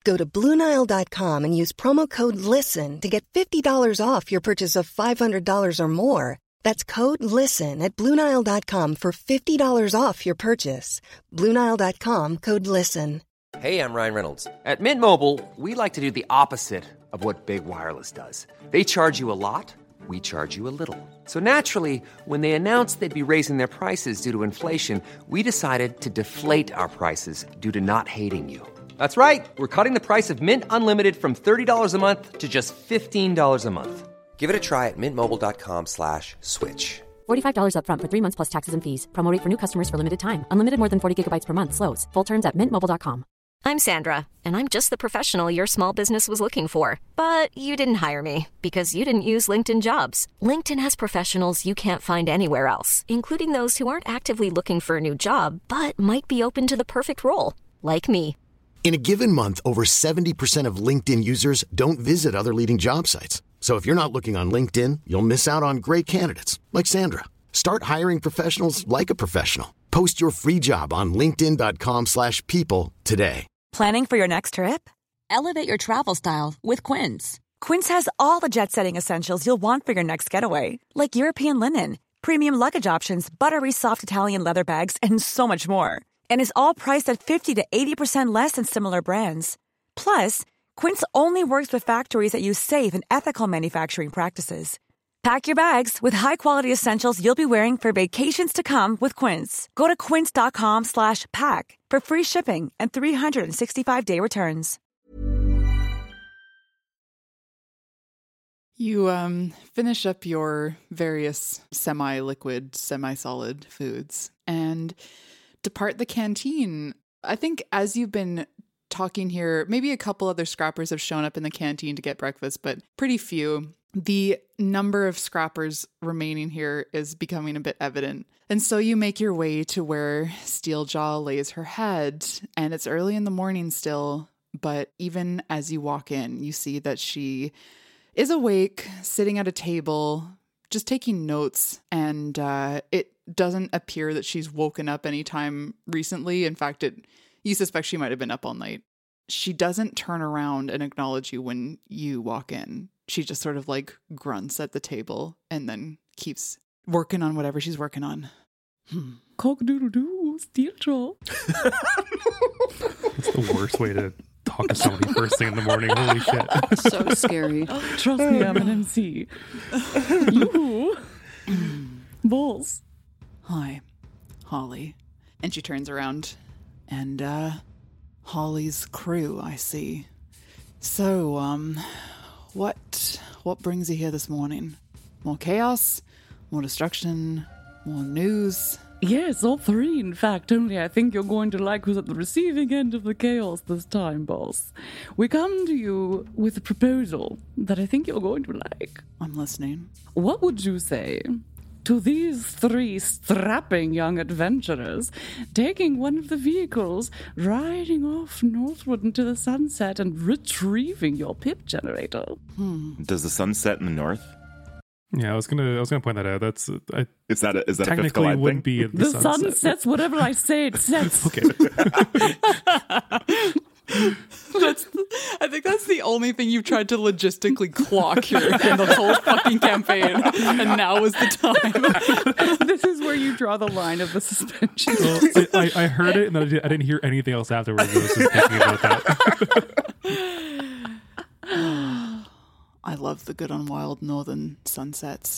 Go to Blue Nile dot com and use promo code LISTEN to get fifty dollars off your purchase of five hundred dollars or more. That's code LISTEN at Blue Nile dot com for fifty dollars off your purchase. Blue Nile dot com, code LISTEN. Hey, I'm Ryan Reynolds. At Mint Mobile, we like to do the opposite of what Big Wireless does. They charge you a lot, we charge you a little. So naturally, when they announced they'd be raising their prices due to inflation, we decided to deflate our prices due to not hating you. That's right. We're cutting the price of Mint Unlimited from thirty dollars a month to just fifteen dollars a month. Give it a try at mintmobile.com slash switch. forty-five dollars up front for three months plus taxes and fees. Promo rate for new customers for limited time. Unlimited more than forty gigabytes per month. Slows full terms at mint mobile dot com. I'm Sandra, and I'm just the professional your small business was looking for. But you didn't hire me because you didn't use LinkedIn Jobs. LinkedIn has professionals you can't find anywhere else, including those who aren't actively looking for a new job, but might be open to the perfect role, like me. In a given month, over seventy percent of LinkedIn users don't visit other leading job sites. So if you're not looking on LinkedIn, you'll miss out on great candidates like Sandra. Start hiring professionals like a professional. Post your free job on linkedin dot com slash people today. Planning for your next trip? Elevate your travel style with Quince. Quince has all the jet-setting essentials you'll want for your next getaway, like European linen, premium luggage options, buttery soft Italian leather bags, and so much more. And is all priced at fifty to eighty percent less than similar brands. Plus, Quince only works with factories that use safe and ethical manufacturing practices. Pack your bags with high-quality essentials you'll be wearing for vacations to come with Quince. Go to quince dot com slash pack for free shipping and three sixty-five day returns. You um, finish up your various semi-liquid, semi-solid foods and depart the canteen. I think as you've been talking here, maybe a couple other scrappers have shown up in the canteen to get breakfast, but pretty few. The number of scrappers remaining here is becoming a bit evident. And so you make your way to where Steeljaw lays her head, and it's early in the morning still, but even as you walk in, you see that she is awake, sitting at a table, just taking notes, and uh, it doesn't appear that she's woken up anytime recently. In fact, it you suspect she might have been up all night. She doesn't turn around and acknowledge you when you walk in. She just sort of like grunts at the table and then keeps working on whatever she's working on. Hmm. Cock-a-doodle-doo, Steeljaw. That's the worst way to talk to somebody first thing in the morning. Holy shit. So scary. Trust me, I'm an M C. You. Balls. Hi, Holly. And she turns around. And, uh, Holly's crew, I see. So, um, what, what brings you here this morning? More chaos? More destruction? More news? Yes, all three, in fact. Only I think you're going to like who's at the receiving end of the chaos this time, boss. We come to you with a proposal that I think you're going to like. I'm listening. What would you say to these three strapping young adventurers taking one of the vehicles, riding off northward into the sunset and retrieving your pip generator? Hmm. Does the sun set in the north? Yeah, I was gonna, I was gonna point that out. That's, I, is that a, is that technically a fifth wouldn't thing? be the, the sunset. sun sets whatever I say it sets. Okay. That's, I think that's the only thing you've tried to logistically clock here in the whole fucking campaign, and now is the time. This is where you draw the line of the suspension. Well, I, I heard it, and then I, did, I didn't hear anything else afterwards. I was just thinking about that. I love the good on wild northern sunsets.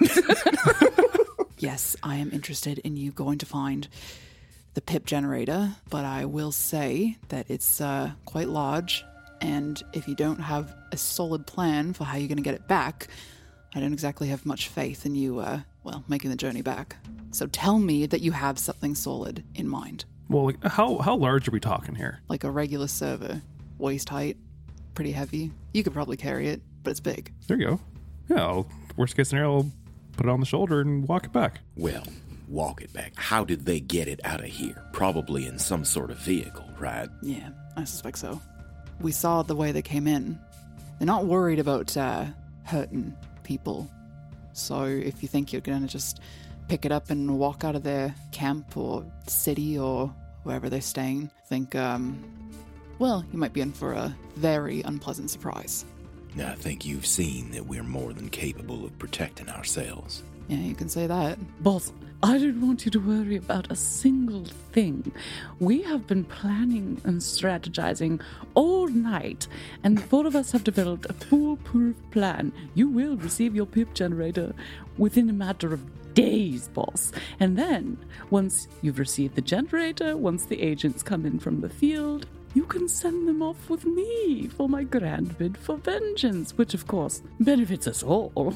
Yes, I am interested in you going to find the pip generator, but I will say that it's uh, quite large, and if you don't have a solid plan for how you're going to get it back, I don't exactly have much faith in you, uh, well, making the journey back. So tell me that you have something solid in mind. Well, like, how how large are we talking here? Like a regular server, waist height, pretty heavy. You could probably carry it, but it's big. There you go. Yeah, I'll, worst case scenario, I'll put it on the shoulder and walk it back. Well, walk it back. How did they get it out of here? Probably in some sort of vehicle, right? Yeah, I suspect so. We saw the way they came in. They're not worried about uh, hurting people. So if you think you're going to just pick it up and walk out of their camp or city or wherever they're staying, think um, well, you might be in for a very unpleasant surprise. I think you've seen that we're more than capable of protecting ourselves. Yeah, you can say that. Boss, I don't want you to worry about a single thing. We have been planning and strategizing all night, and the four of us have developed a foolproof plan. You will receive your pip generator within a matter of days, boss. And then, once you've received the generator, once the agents come in from the field, you can send them off with me for my grand bid for vengeance, which, of course, benefits us all.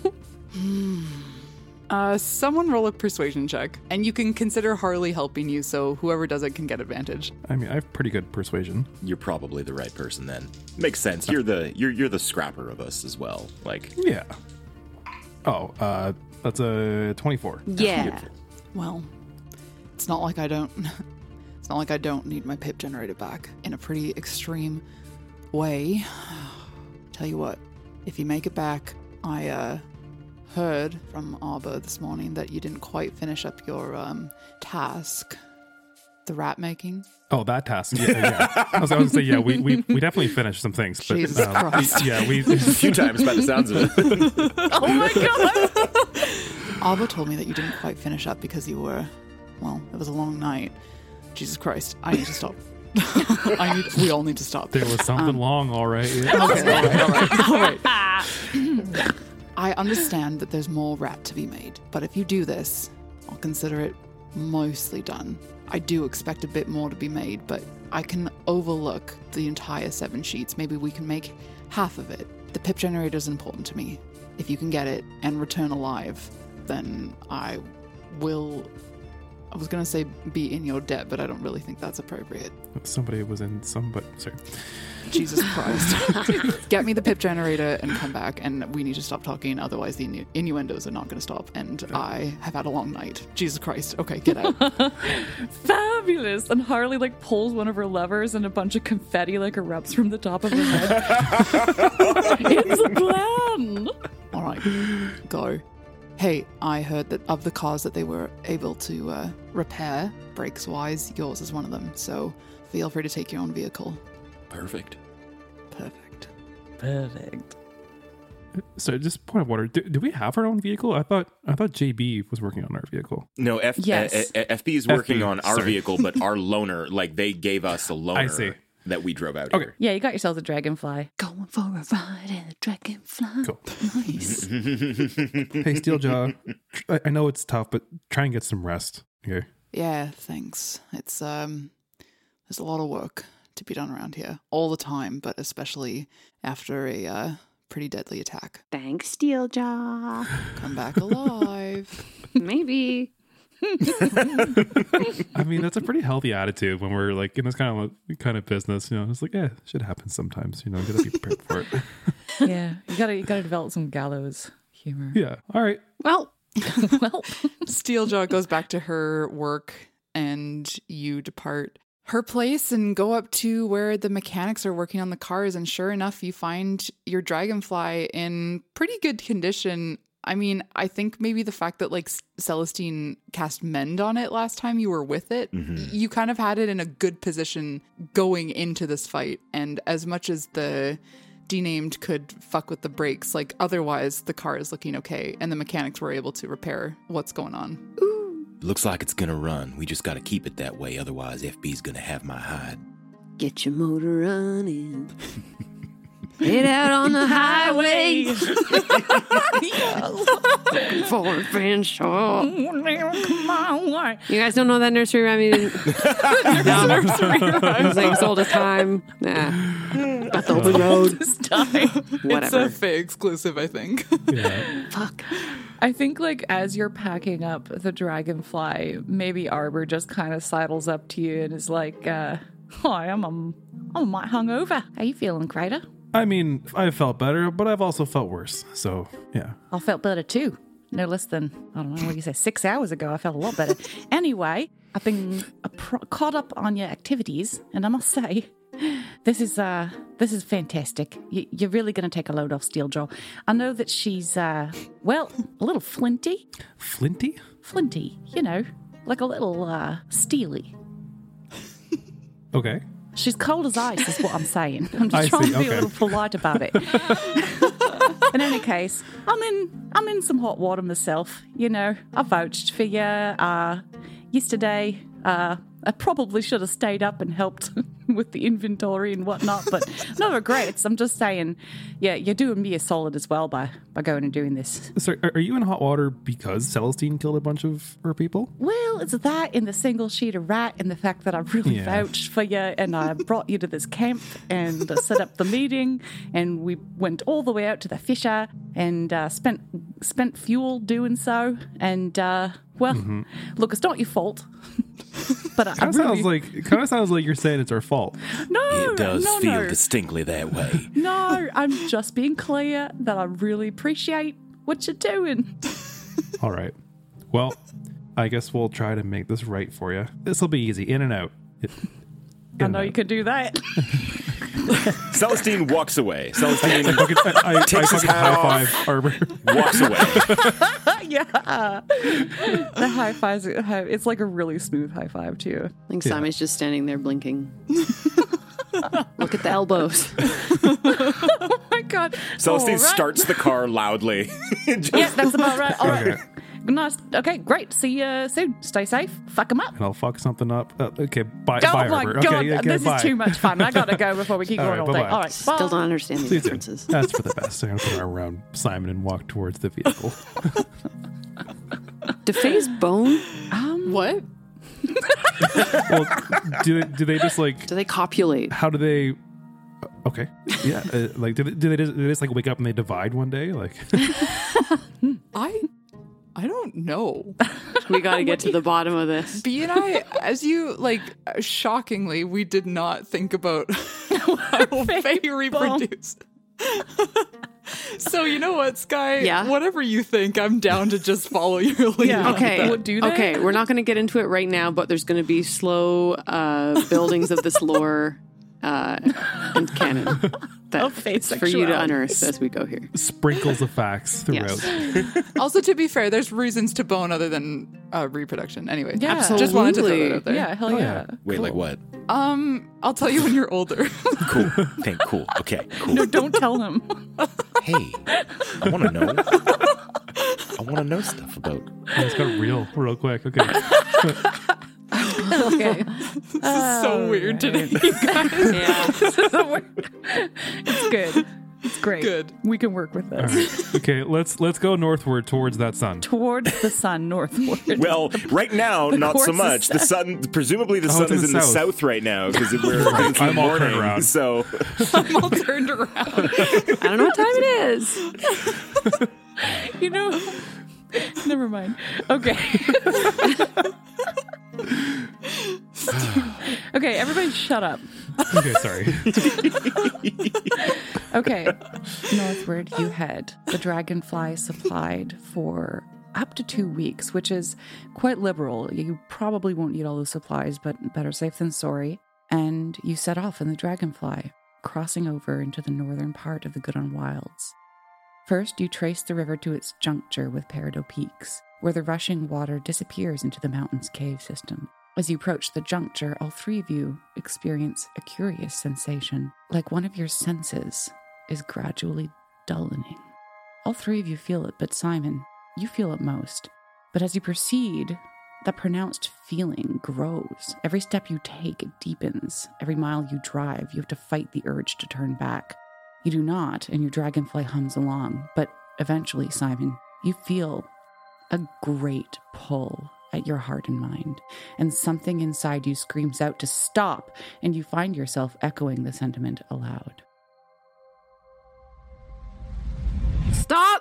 Uh, someone roll a persuasion check, and you can consider Harley helping you, so whoever does it can get advantage. I mean, I have pretty good persuasion. You're probably the right person then. Makes sense. You're the you're you're the scrapper of us as well. Like, yeah. Oh, uh, that's a twenty-four. Yeah. Beautiful. Well, it's not like I don't. It's not like I don't need my pip generator back in a pretty extreme way. Tell you what, if you make it back, I uh. heard from Arbor this morning that you didn't quite finish up your um, task, the rat making. Oh, that task. Yeah, yeah. I was, I was going to say, yeah, we, we, we definitely finished some things. But, Jesus um, Christ. We, yeah, we... A few times by the sounds of it. Oh my god! Arbor told me that you didn't quite finish up because you were, well, it was a long night. Jesus Christ, I need to stop. I need, we all need to stop. There was something Um, long, all right. Yeah. Okay, all right, all right, all right. I understand that there's more rat to be made, but if you do this, I'll consider it mostly done. I do expect a bit more to be made, but I can overlook the entire seven sheets. Maybe we can make half of it. The pip generator is important to me. If you can get it and return alive, then I will... I was going to say be in your debt, but I don't really think that's appropriate. Somebody was in some, but sorry. Jesus Christ. Get me the pip generator and come back, and we need to stop talking, otherwise the innu- innuendos are not going to stop, and I have had a long night. Jesus Christ. Okay, get out. Fabulous. And Harley like pulls one of her levers and a bunch of confetti like erupts from the top of her head. It's a plan. All right, go. Hey, I heard that of the cars that they were able to uh, repair, brakes-wise, yours is one of them. So feel free to take your own vehicle. Perfect. Perfect. Perfect. So just point of order. Do, do we have our own vehicle? I thought I thought J B was working on our vehicle. No, F- Yes. uh, uh, F B is working F B, on our sorry. vehicle, but our loaner, like they gave us a loaner I see. that we drove out Okay. here. Yeah, you got yourself a dragonfly. Going for a ride in a dragonfly. Cool. Nice. Hey, Steeljaw. I, I know it's tough, but try and get some rest. Okay. Yeah, thanks. It's, um, there's a lot of work to be done around here. All the time, but especially after a uh, pretty deadly attack. Thanks, Steeljaw. Come back alive. Maybe. I mean, that's a pretty healthy attitude when we're like in this kind of kind of business. You know, it's like, yeah, shit happens sometimes. You know, you gotta be prepared for it. Yeah, you gotta you gotta develop some gallows humor. Yeah. All right. Well, Well, Steeljaw goes back to her work, and you depart her place and go up to where the mechanics are working on the cars. And sure enough, you find your dragonfly in pretty good condition. I mean, I think maybe the fact that like Celestine cast Mend on it last time you were with it, Mhm. you kind of had it in a good position going into this fight. And as much as the denamed could fuck with the brakes, like otherwise the car is looking okay, and the mechanics were able to repair what's going on. Looks like it's gonna run. We just gotta keep it that way, otherwise F B's gonna have my hide. get your motor running. Head out on the highway. Looking for adventure. come on, why? You guys don't know that nursery rhyme? You didn't? No. Nursery rhyme. It was like sold as time. Nah. Up the open road. This time. Whatever. It's a Faye exclusive, I think. Yeah. Fuck. I think like as you're packing up the dragonfly, maybe Arbor just kind of sidles up to you and is like, uh, "Hi, I'm um, I'm a mite hungover. How you feeling, Crater?" I mean, I felt better, but I've also felt worse. So yeah. I felt better too. No less than, I don't know, what do you say, six hours ago, I felt a lot better. Anyway, I've been uh, pro- caught up on your activities, and I must say, this is uh, this is fantastic. You, you're really going to take a load off Steeljaw. I know that she's, uh, well, a little flinty. Flinty? Flinty, you know, like a little uh, steely. Okay. She's cold as ice, is what I'm saying. I'm just I trying see, to be okay. a little polite about it. In any case, I'm in I'm in some hot water myself. You know, I vouched for you uh, yesterday. Uh, I probably should have stayed up and helped with the inventory and whatnot, but no regrets. I'm just saying, yeah, you're doing me a solid as well by, by going and doing this. So are are you in hot water because Celestine killed a bunch of her people? Well, it's that in the single sheet of rat and the fact that I really Yeah. vouched for you and I brought you to this camp and uh, set up the meeting and we went all the way out to the fissure and uh, spent spent fuel doing so. And, uh, well, Mm-hmm. look, it's not your fault. But I, I Kind of really... sounds like it kind of sounds like you're saying it's our fault. No, It does no, feel no. distinctly that way. No, I'm just being clear that I really appreciate what you're doing. All right. Well, I guess we'll try to make this right for you. This will be easy. In and out. It, I know you could do that. Celestine walks away. Celestine I, fucking- I, I, takes I his fucking hat high off, five Arbor. walks away. Yeah. The high fives, it's like a really smooth high five, too. I think Yeah. Simon's just standing there blinking. Look at the elbows. Oh my God. Celestine All right. starts the car loudly. Just- Yeah, that's about right. All right. Okay. Nice. Okay, great. See you soon. Stay safe. Fuck them up. And I'll fuck something up. Uh, okay, bye, Oh bye my Arbor. God, Okay, okay, this bye. is too much fun. I gotta go before we keep All going right, all day. bye-bye. All right, Still bye. don't understand the See you soon. differences. That's for the best. I'm going to put our around Simon and walk towards the vehicle. Do Faye's bone? Um, What? Well, do they, do they just like... Do they copulate? How do they... Okay. Yeah. Uh, like, do they, do they just, do they just like wake up and they divide one day? Like, I I don't know. We got to get to the bottom of this. B and I, as you like, shockingly, we did not think about how Faye reproduce. So you know what, Sky? Yeah? Whatever you think, I'm down to just follow your lead. Yeah. on Okay. that. What do they? Okay, we're not going to get into it right now, but there's going to be slow uh, buildings of this lore uh, and canon that Of Faye's for you to sexuality. unearth as we go here. sprinkles of facts throughout. Yes. Also, to be fair, there's reasons to bone other than uh, reproduction. Anyway, Yeah. just wanted to throw Absolutely. that out there. Yeah, hell Oh, yeah. yeah. Wait, like what? Um, I'll tell you when you're older. Cool. Okay, cool. Okay, cool. No, don't tell him. Hey, I want to know. I want to know stuff about. Oh, it's got real, real quick. Okay. Okay. This is so weird today, you guys. Yeah. It's good. It's great. Good. We can work with All this. right. Okay, let's let's go northward towards that sun. Towards the sun, northward. Well, right now, The not so course is much. The set. sun, presumably, the Oh, sun it's in is the in the south. south right now because we're into the I'm all turned morning. around. So I'm all turned around. I don't know what time it is. You know, never mind. Okay. Okay, everybody shut up. Okay, sorry. Okay. Northward you head. The dragonfly is supplied for up to two weeks, which is quite liberal. You probably won't need all those supplies, but better safe than sorry. And you set off in the dragonfly, crossing over into the northern part of the Goodon Wilds. First, you trace the river to its juncture with Peridot Peaks, where the rushing water disappears into the mountain's cave system. As you approach the juncture, all three of you experience a curious sensation, like one of your senses is gradually dullening. All three of you feel it, but Simon, you feel it most. But as you proceed, that pronounced feeling grows. Every step you take, it deepens. Every mile you drive, you have to fight the urge to turn back. You do not, and your dragonfly hums along. But eventually, Simon, you feel a great pull at your heart and mind, and something inside you screams out to stop, and you find yourself echoing the sentiment aloud. Stop!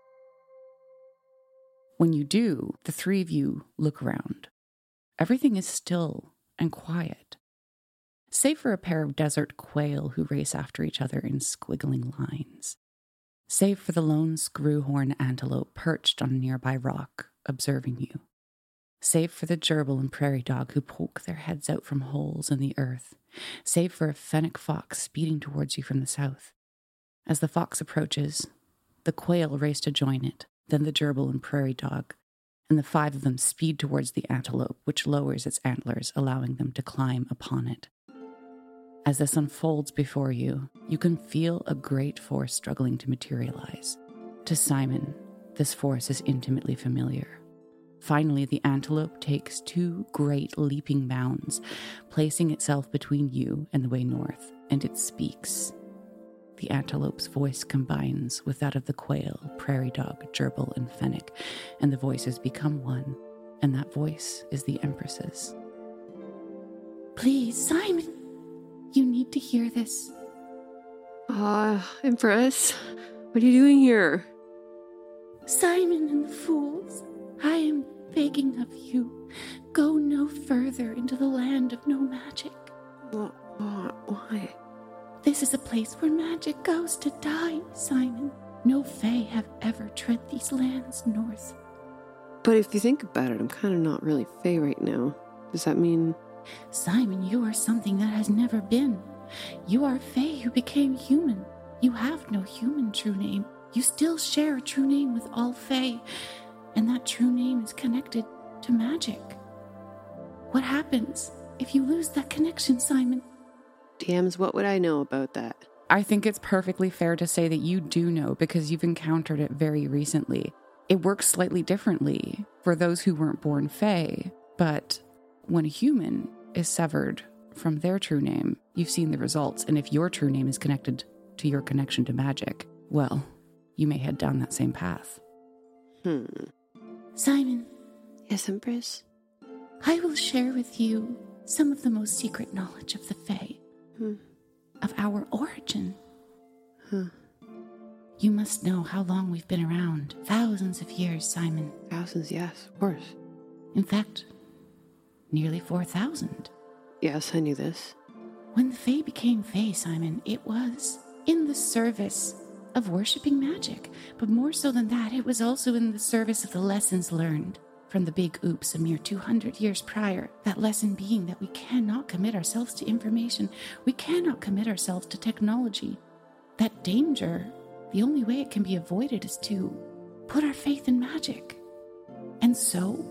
When you do, the three of you look around. Everything is still and quiet, save for a pair of desert quail who race after each other in squiggling lines. Save for the lone screwhorn antelope perched on a nearby rock, observing you. Save for the gerbil and prairie dog who poke their heads out from holes in the earth. Save for a fennec fox speeding towards you from the south. As the fox approaches, the quail race to join it, then the gerbil and prairie dog, and the five of them speed towards the antelope, which lowers its antlers, allowing them to climb upon it. As this unfolds before you, you can feel a great force struggling to materialize. To Simon, this force is intimately familiar. Finally, the antelope takes two great leaping bounds, placing itself between you and the way north, and it speaks. The antelope's voice combines with that of the quail, prairie dog, gerbil, and fennec, and the voices become one, and that voice is the Empress's. Please, Simon, you need to hear this. Ah, uh, Empress, what are you doing here? Simon and the fools, I am begging of you, go no further into the land of no magic. What? Why? This is a place where magic goes to die, Simon. No fae have ever tread these lands north. But if you think about it, I'm kind of not really fae right now. Does that mean... Simon, you are something that has never been. You are fae who became human. You have no human true name. You still share a true name with all fae, and that true name is connected to magic. What happens if you lose that connection, Simon? D Ms, what would I know about that? I think it's perfectly fair to say that you do know because you've encountered it very recently. It works slightly differently for those who weren't born fae, but when a human is severed from their true name, you've seen the results, and if your true name is connected to your connection to magic, well, you may head down that same path. Hmm. Simon. Yes, Empress? I will share with you some of the most secret knowledge of the fae. Hmm. Of our origin. Huh. You must know how long we've been around. Thousands of years, Simon. Thousands, yes, of course. In fact, nearly four thousand. Yes, I knew this. When the fae became fae, Simon, it was in the service of worshipping magic. But more so than that, it was also in the service of the lessons learned from the big oops a mere two hundred years prior. That lesson being that we cannot commit ourselves to information. We cannot commit ourselves to technology. That danger, the only way it can be avoided is to put our faith in magic. And so,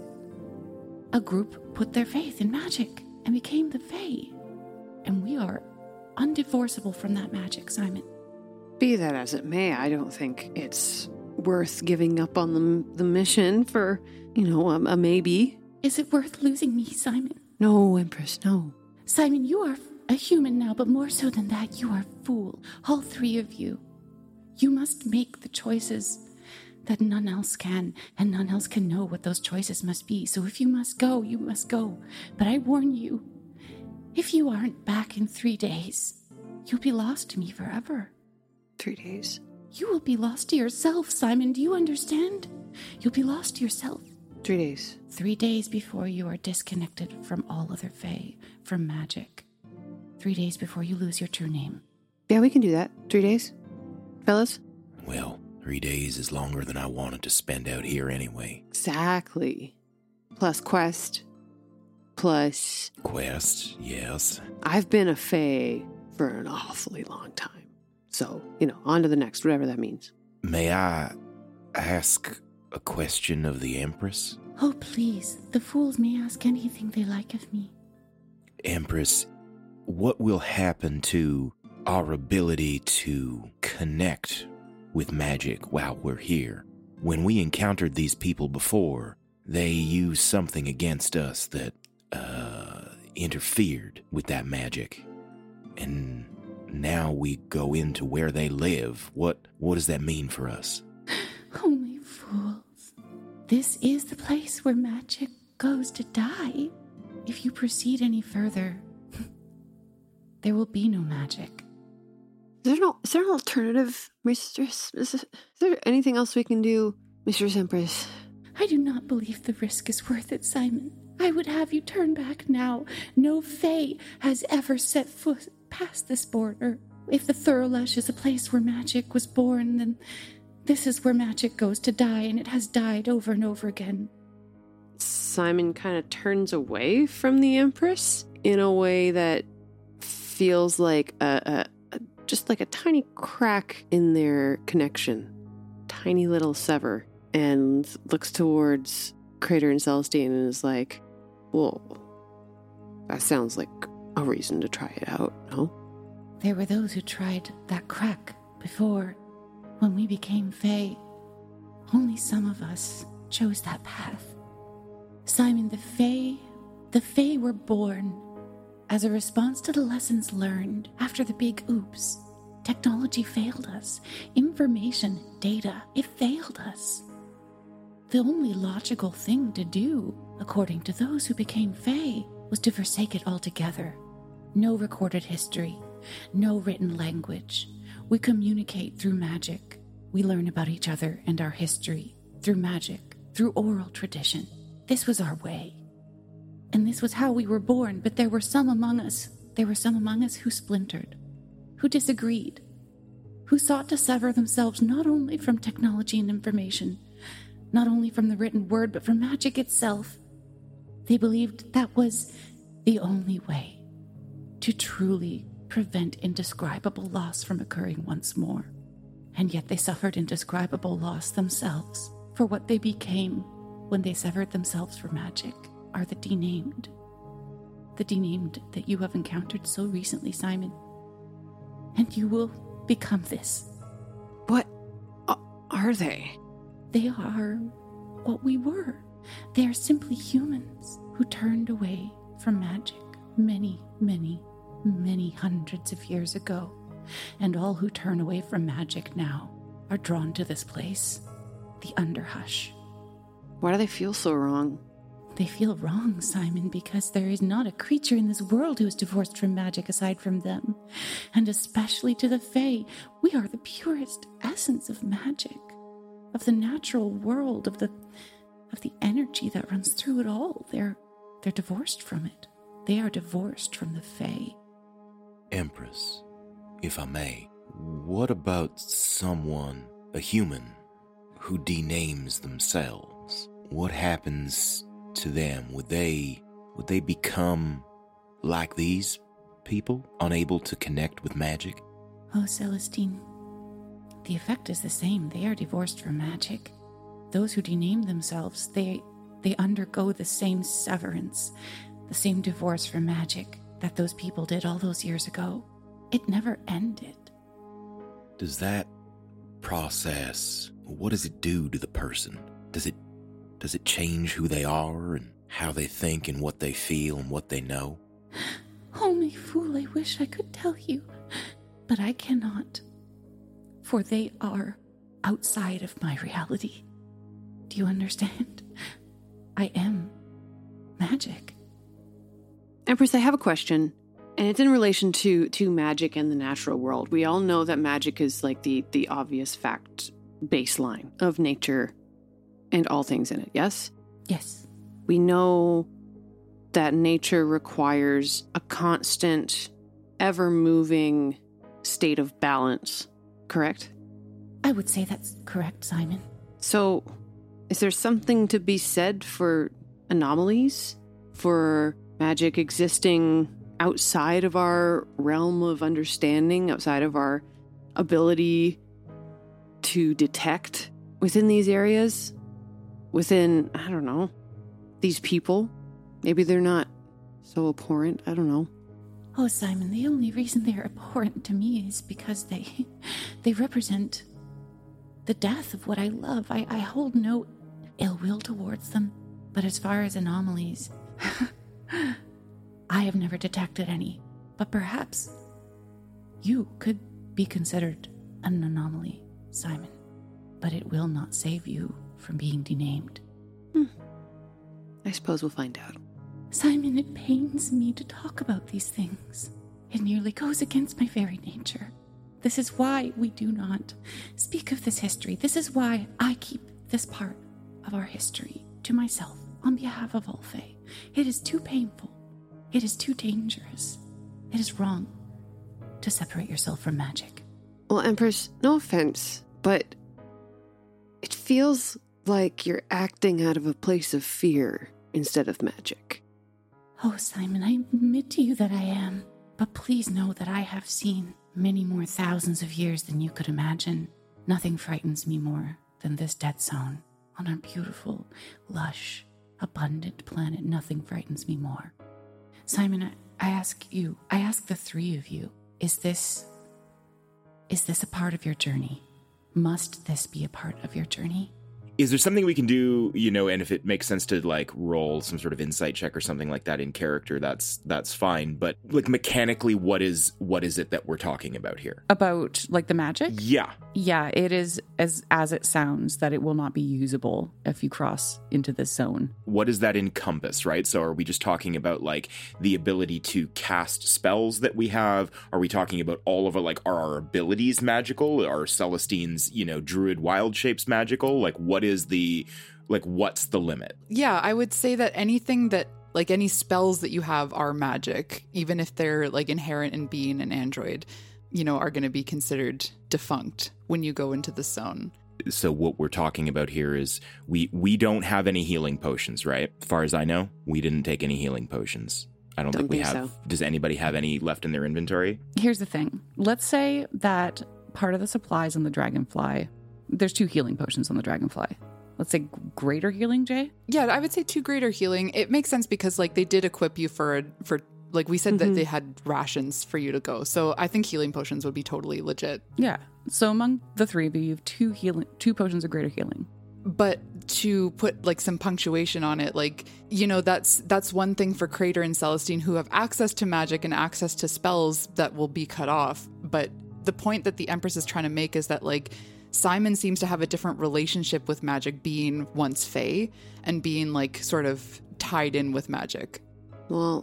a group put their faith in magic and became the fae. And we are undivorceable from that magic, Simon. Be that as it may, I don't think it's worth giving up on the, the mission for, you know, a, a maybe. Is it worth losing me, Simon? No, Empress, no. Simon, you are a human now, but more so than that, you are a fool. All three of you. You must make the choices that none else can, and none else can know what those choices must be. So if you must go, you must go. But I warn you, if you aren't back in three days, you'll be lost to me forever. Three days? You will be lost to yourself, Simon. Do you understand? You'll be lost to yourself. Three days. Three days before you are disconnected from all other fae, from magic. Three days before you lose your true name. Yeah, we can do that. Three days? Fellas? Well, three days is longer than I wanted to spend out here anyway. Exactly. Plus quest. Plus... Quest, yes. I've been a fae for an awfully long time. So, you know, on to the next, whatever that means. May I ask a question of the Empress? Oh, please. The fools may ask anything they like of me. Empress, what will happen to our ability to connect with magic while we're here? When we encountered these people before, they used something against us that uh, interfered with that magic. And now we go into where they live. What what does that mean for us? Oh, my fools. This is the place where magic goes to die. If you proceed any further, there will be no magic. Is there, no, is there an alternative, Mistress? Is, is there anything else we can do, Mistress Empress? I do not believe the risk is worth it, Simon. I would have you turn back now. No fae has ever set foot past this border. If the Thurlash is a place where magic was born, then this is where magic goes to die, and it has died over and over again. Simon kind of turns away from the Empress in a way that feels like a, a, a just like a tiny crack in their connection. Tiny little sever. And looks towards Crater and Celestine and is like, whoa, that sounds like a reason to try it out, no? There were those who tried that crack before, when we became Fae. Only some of us chose that path. Simon, the Fae, the Fae were born as a response to the lessons learned after the big oops. Technology failed us. Information, data, it failed us. The only logical thing to do, according to those who became Fae, was to forsake it altogether. No recorded history, no written language. We communicate through magic. We learn about each other and our history through magic, through oral tradition. This was our way. And this was how we were born, but there were some among us, there were some among us who splintered, who disagreed, who sought to sever themselves not only from technology and information, not only from the written word, but from magic itself. They believed that was the only way to truly prevent indescribable loss from occurring once more. And yet they suffered indescribable loss themselves, for what they became when they severed themselves from magic are the denamed. The denamed that you have encountered so recently, Simon. And you will become this. What are they? They are what we were. They are simply humans who turned away from magic many, many, many hundreds of years ago. And all who turn away from magic now are drawn to this place, the Underhush. Why do they feel so wrong? They feel wrong, Simon, because there is not a creature in this world who is divorced from magic aside from them. And especially to the Fae, we are the purest essence of magic, of the natural world, of the of the energy that runs through it all. They're they're divorced from it. They are divorced from the Fae. Empress, if I may, what about someone, a human, who denames themselves? What happens to them? Would they would they become like these people, unable to connect with magic? Oh, Celestine, the effect is the same. They are divorced from magic. Those who dename themselves, they they undergo the same severance, the same divorce from magic that those people did all those years ago. It never ended. Does that process, what does it do to the person? Does it Does it change who they are and how they think and what they feel and what they know? Oh, my fool, I wish I could tell you, but I cannot, for they are outside of my reality. Do you understand? I am magic. Empress, I have a question, and it's in relation to, to magic and the natural world. We all know that magic is like the, the obvious fact baseline of nature and all things in it, yes? Yes. We know that nature requires a constant, ever-moving state of balance, correct? I would say that's correct, Simon. So, is there something to be said for anomalies? For magic existing outside of our realm of understanding, outside of our ability to detect within these areas? Within, I don't know, these people? Maybe they're not so abhorrent. I don't know. Oh, Simon, the only reason they're abhorrent to me is because they they represent the death of what I love. I, I hold no ill will towards them. But as far as anomalies, I have never detected any. But perhaps you could be considered an anomaly, Simon. But it will not save you from being denamed. Hmm. I suppose we'll find out. Simon, it pains me to talk about these things. It nearly goes against my very nature. This is why we do not speak of this history. This is why I keep this part of our history to myself on behalf of all Fae. It is too painful. It is too dangerous. It is wrong to separate yourself from magic. Well, Empress, no offense, but it feels like you're acting out of a place of fear instead of magic. Oh, Simon, I admit to you that I am. But please know that I have seen many more thousands of years than you could imagine. Nothing frightens me more than this dead zone on our beautiful, lush, abundant planet. Nothing frightens me more. Simon, I, I ask you, I ask the three of you, is this is this a part of your journey? Must this be a part of your journey? Is there something we can do, you know, and if it makes sense to like roll some sort of insight check or something like that in character, that's that's fine. But like mechanically, what is what is it that we're talking about here? About like the magic? Yeah. Yeah, it is as as it sounds, that it will not be usable if you cross into this zone. What does that encompass, right? So are we just talking about like the ability to cast spells that we have? Are we talking about all of our, like, are our abilities magical? Are Celestine's, you know, druid wild shapes magical? Like what is the, like what's the limit? Yeah, I would say that anything that, like any spells that you have are magic, even if they're like inherent in being an android, you know, are going to be considered defunct when you go into the zone. So what we're talking about here is we we don't have any healing potions, right? As far as I know, we didn't take any healing potions. I don't, Don't think we think have. so. Does anybody have any left in their inventory? Here's the thing. Let's say that part of the supplies on the dragonfly, there's two healing potions on the dragonfly. Let's say greater healing, Jay? Yeah, I would say two greater healing. It makes sense because like they did equip you for a, for like we said Mm-hmm. that they had rations for you to go. So I think healing potions would be totally legit. Yeah. So among the three of you, you have two healing, two potions of greater healing. But to put like some punctuation on it, like, you know, that's that's one thing for Crater and Celestine, who have access to magic and access to spells that will be cut off. But the point that the Empress is trying to make is that like Simon seems to have a different relationship with magic, being once Fae and being like sort of tied in with magic. Well,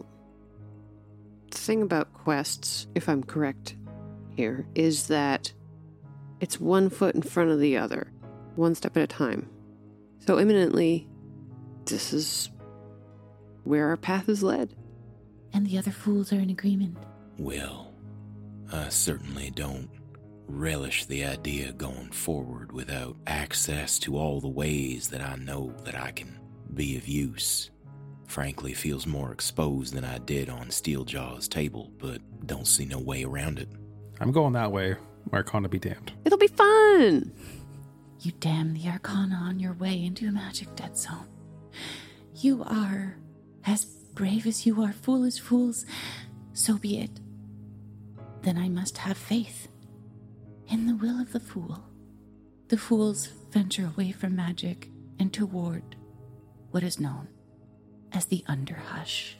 the thing about quests, if I'm correct here, is that it's one foot in front of the other, one step at a time. So imminently, this is where our path is led. And the other fools are in agreement. Well, I certainly don't relish the idea of going forward without access to all the ways that I know that I can be of use. Frankly, feels more exposed than I did on Steeljaw's table, but don't see no way around it. I'm going that way. Arcana be damned. It'll be fun! You damn the Arcana on your way into a magic dead zone. You are as brave as you are fool as fools. So be it. Then I must have faith in the will of the fool. The fools venture away from magic and toward what is known as the Underhush.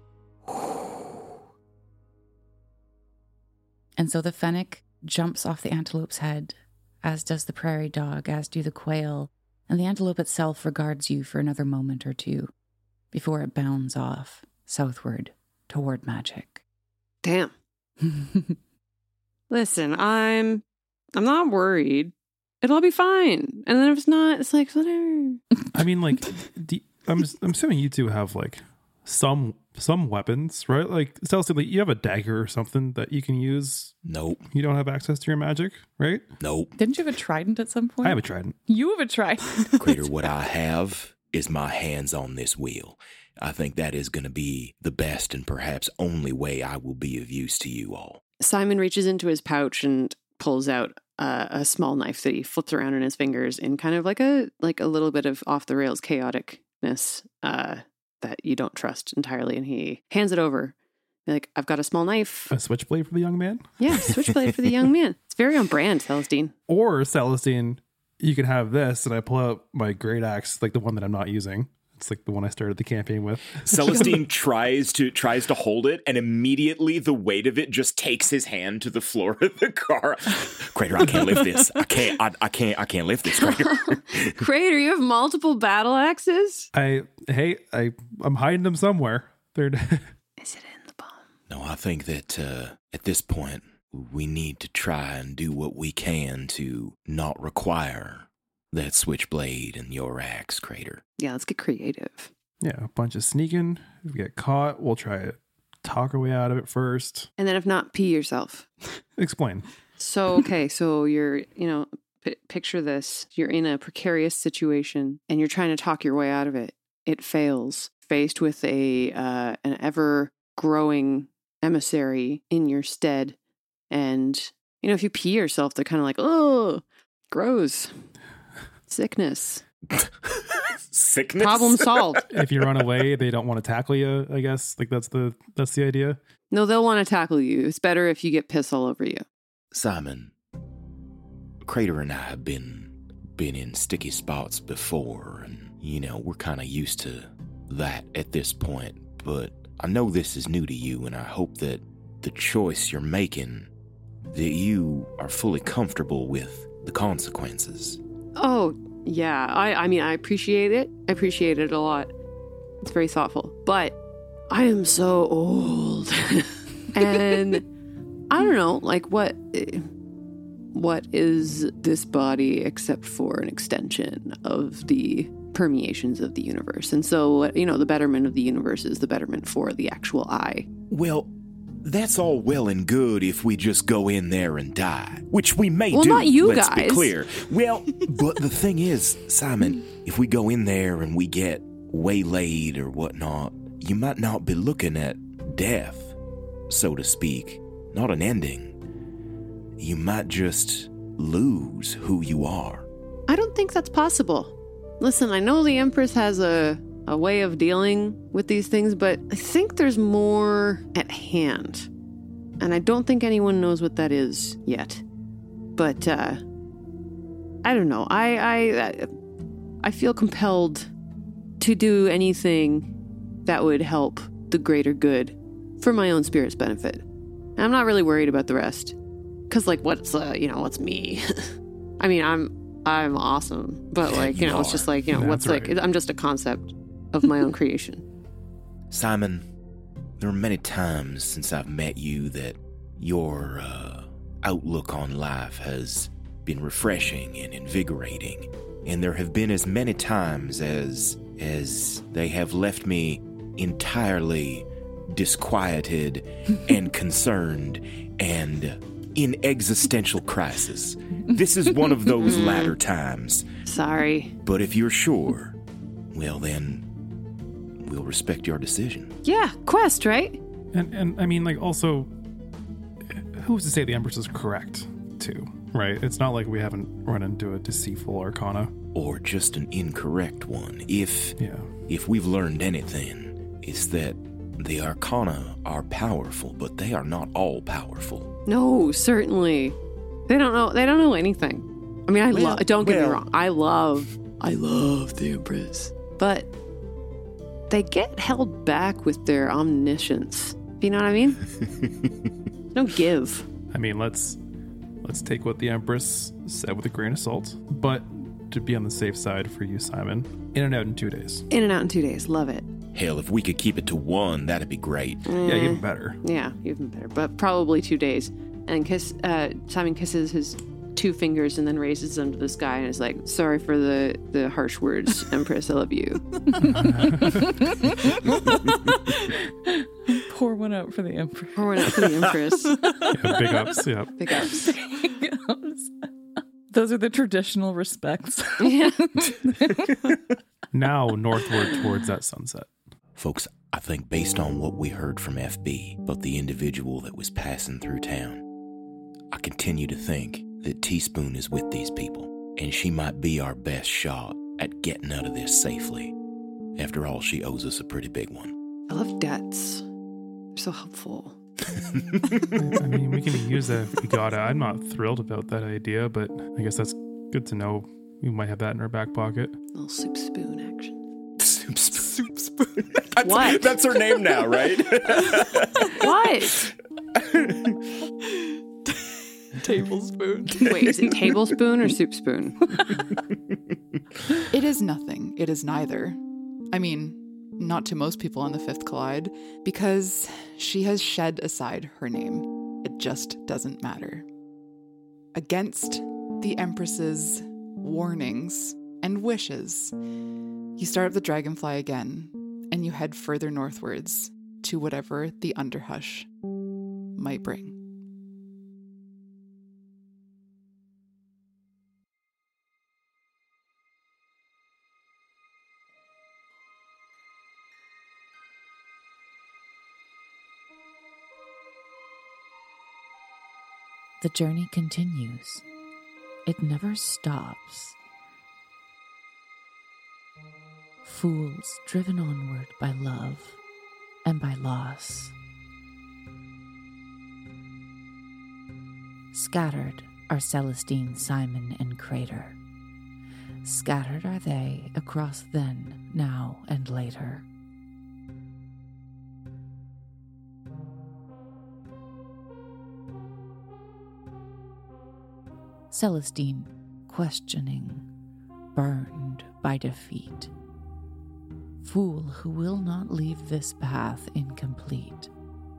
And so the fennec jumps off the antelope's head, as does the prairie dog, as do the quail, and the antelope itself regards you for another moment or two before it bounds off southward toward magic. Damn. Listen, I'm I'm not worried. It'll all be fine. And then if it's not, it's like, whatever. I mean, like, the, I'm I'm assuming you two have like some some weapons, right? Like, Celestine, like, you have a dagger or something that you can use. Nope. You don't have access to your magic, right? Nope. Didn't you have a trident at some point? I have a trident. You have a trident. Crater, what I have is my hands on this wheel. I think that is going to be the best and perhaps only way I will be of use to you all. Simon reaches into his pouch and pulls out uh, a small knife that he flips around in his fingers in kind of like a like a little bit of off the rails chaoticness uh, that you don't trust entirely, and he hands it over. Like, I've got a small knife. A switchblade for the young man? Yeah, switchblade for the young man. It's very on brand, Celestine. Or, Celestine, you can have this, and I pull out my great axe, like the one that I'm not using. It's like the one I started the campaign with. Celestine tries to tries to hold it, and immediately the weight of it just takes his hand to the floor of the car. Crater, I can't lift this. I can't. I, I can't. I can't lift this, Crater. Crater, you have multiple battle axes? I hey, I I'm hiding them somewhere. They're Is it in the bomb? No, I think that uh, at this point we need to try and do what we can to not require that switchblade and your axe, Crater. Yeah, let's get creative. Yeah, a bunch of sneaking. If we get caught, we'll try to talk our way out of it first. And then if not, pee yourself. Explain. So, okay, so you're, you know, p- picture this. You're in a precarious situation and you're trying to talk your way out of it. It fails. Faced with a uh, an ever-growing emissary in your stead. And, you know, if you pee yourself, they're kind of like, oh, gross. Sickness. sickness. Problem solved. If you run away, they don't want to tackle you, I guess. Like that's the that's the idea. No, they'll want to tackle you. It's better if you get piss all over you. Simon, Crater and I have been been in sticky spots before, and, you know, we're kind of used to that at this point, but I know this is new to you, and I hope that the choice you're making, that you are fully comfortable with the consequences. Oh, yeah. I, I mean, I appreciate it. I appreciate it a lot. It's very thoughtful. But I am so old. And I don't know, like, what... what is this body except for an extension of the permeations of the universe? And so, you know, the betterment of the universe is the betterment for the actual I. Well, that's all well and good if we just go in there and die, which we may well, do. Well, not you let's guys. Be clear. Well, but the thing is, Simon, if we go in there and we get waylaid or whatnot, you might not be looking at death, so to speak, not an ending. You might just lose who you are. I don't think that's possible. Listen, I know the Empress has a, a way of dealing with these things, but I think there's more at hand. And I don't think anyone knows what that is yet. But, uh, I don't know. I, I, I feel compelled to do anything that would help the greater good for my own spirit's benefit. And I'm not really worried about the rest. Because, like, what's, uh, you know, what's me? I mean, I'm I'm awesome. But, like, you, you know, are. It's just like, you know, That's what's, right. like, I'm just a concept of my own creation. Simon, there are many times since I've met you that your uh, outlook on life has been refreshing and invigorating. And there have been as many times as as they have left me entirely disquieted and concerned and in existential crisis. This is one of those latter times. Sorry. But if you're sure, well then, we'll respect your decision. Yeah, quest, right? And, and I mean, like, also, who's to say the Empress is correct, too, right? It's not like we haven't run into a deceitful arcana. Or just an incorrect one. If, yeah. if we've learned anything, it's that the arcana are powerful, but they are not all powerful. No, certainly. They don't know. They don't know anything. I mean, I well, love. Don't get well, me wrong. I love. I love the Empress, but they get held back with their omniscience. You know what I mean? Don't give. I mean, let's let's take what the Empress said with a grain of salt, but to be on the safe side for you, Simon, in and out in two days. In and out in two days. Love it. Hell, if we could keep it to one, that'd be great. Mm. Yeah, even better. Yeah, even better. But probably two days. And kiss. Uh, Simon kisses his two fingers and then raises them to the sky and is like, "Sorry for the, the harsh words, Empress. I love you." Pour one out for the Empress. Pour one out for the Empress. Yeah, big ups. Yeah. Big ups. Big ups. Those are the traditional respects. Yeah. Now northward towards that sunset. Folks, I think based on what we heard from F B about the individual that was passing through town, I continue to think that Teaspoon is with these people, and she might be our best shot at getting out of this safely. After all, she owes us a pretty big one. I love debts. They're so helpful. I mean, we can use that if we got it. I'm not thrilled about that idea, but I guess that's good to know. We might have that in our back pocket. A little soup spoon action. Soup spoon. Soup spoon. That's, what? That's her name now, right? What? Tablespoon. Wait, is it tablespoon or soup spoon? It is nothing. It is neither. I mean, not to most people on the Fifth Collide, because she has shed aside her name. It just doesn't matter. Against the Empress's warnings and wishes, you start up the Dragonfly again, and you head further northwards to whatever the Underhush might bring. The journey continues. It never stops. Fools driven onward by love and by loss. Scattered are Celestine, Simon, and Crater. Scattered are they across then, now, and later. Celestine, questioning, burned by defeat. Fool who will not leave this path incomplete.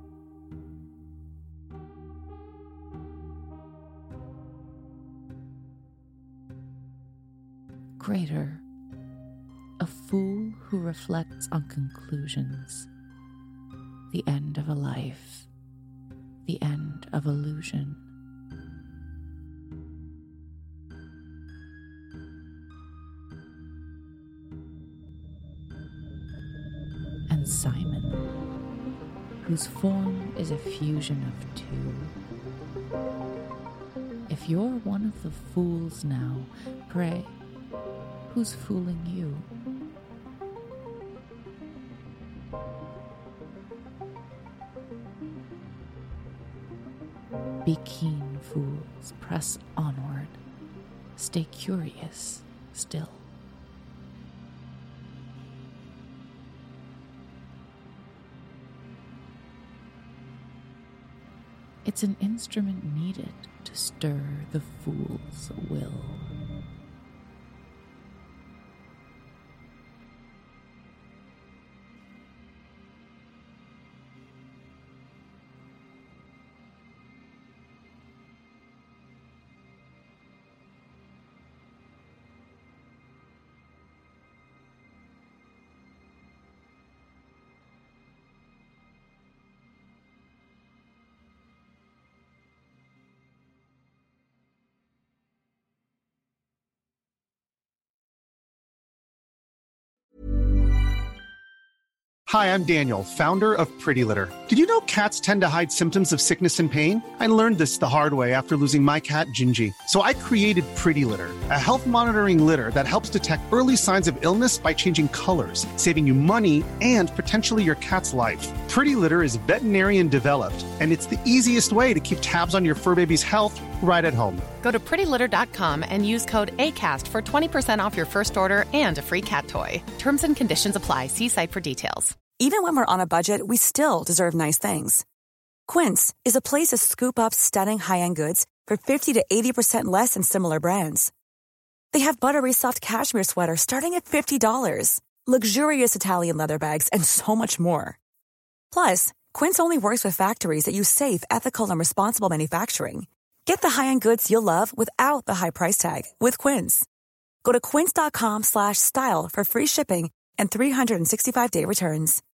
Crater, a fool who reflects on conclusions, the end of a life, the end of illusion. And Simon, whose form is a fusion of two. If you're one of the fools now, pray, who's fooling you? Be keen, fools, press onward. Stay curious still. It's an instrument needed to stir the fool's will. Hi, I'm Daniel, founder of Pretty Litter. Did you know cats tend to hide symptoms of sickness and pain? I learned this the hard way after losing my cat, Gingy. So I created Pretty Litter, a health monitoring litter that helps detect early signs of illness by changing colors, saving you money and potentially your cat's life. Pretty Litter is veterinarian developed, and it's the easiest way to keep tabs on your fur baby's health right at home. Go to pretty litter dot com and use code ACAST for twenty percent off your first order and a free cat toy. Terms and conditions apply. See site for details. Even when we're on a budget, we still deserve nice things. Quince is a place to scoop up stunning high-end goods for fifty to eighty percent less than similar brands. They have buttery soft cashmere sweaters starting at fifty dollars, luxurious Italian leather bags, and so much more. Plus, Quince only works with factories that use safe, ethical, and responsible manufacturing. Get the high-end goods you'll love without the high price tag with Quince. Go to quince dot com slash style for free shipping and three sixty-five day returns.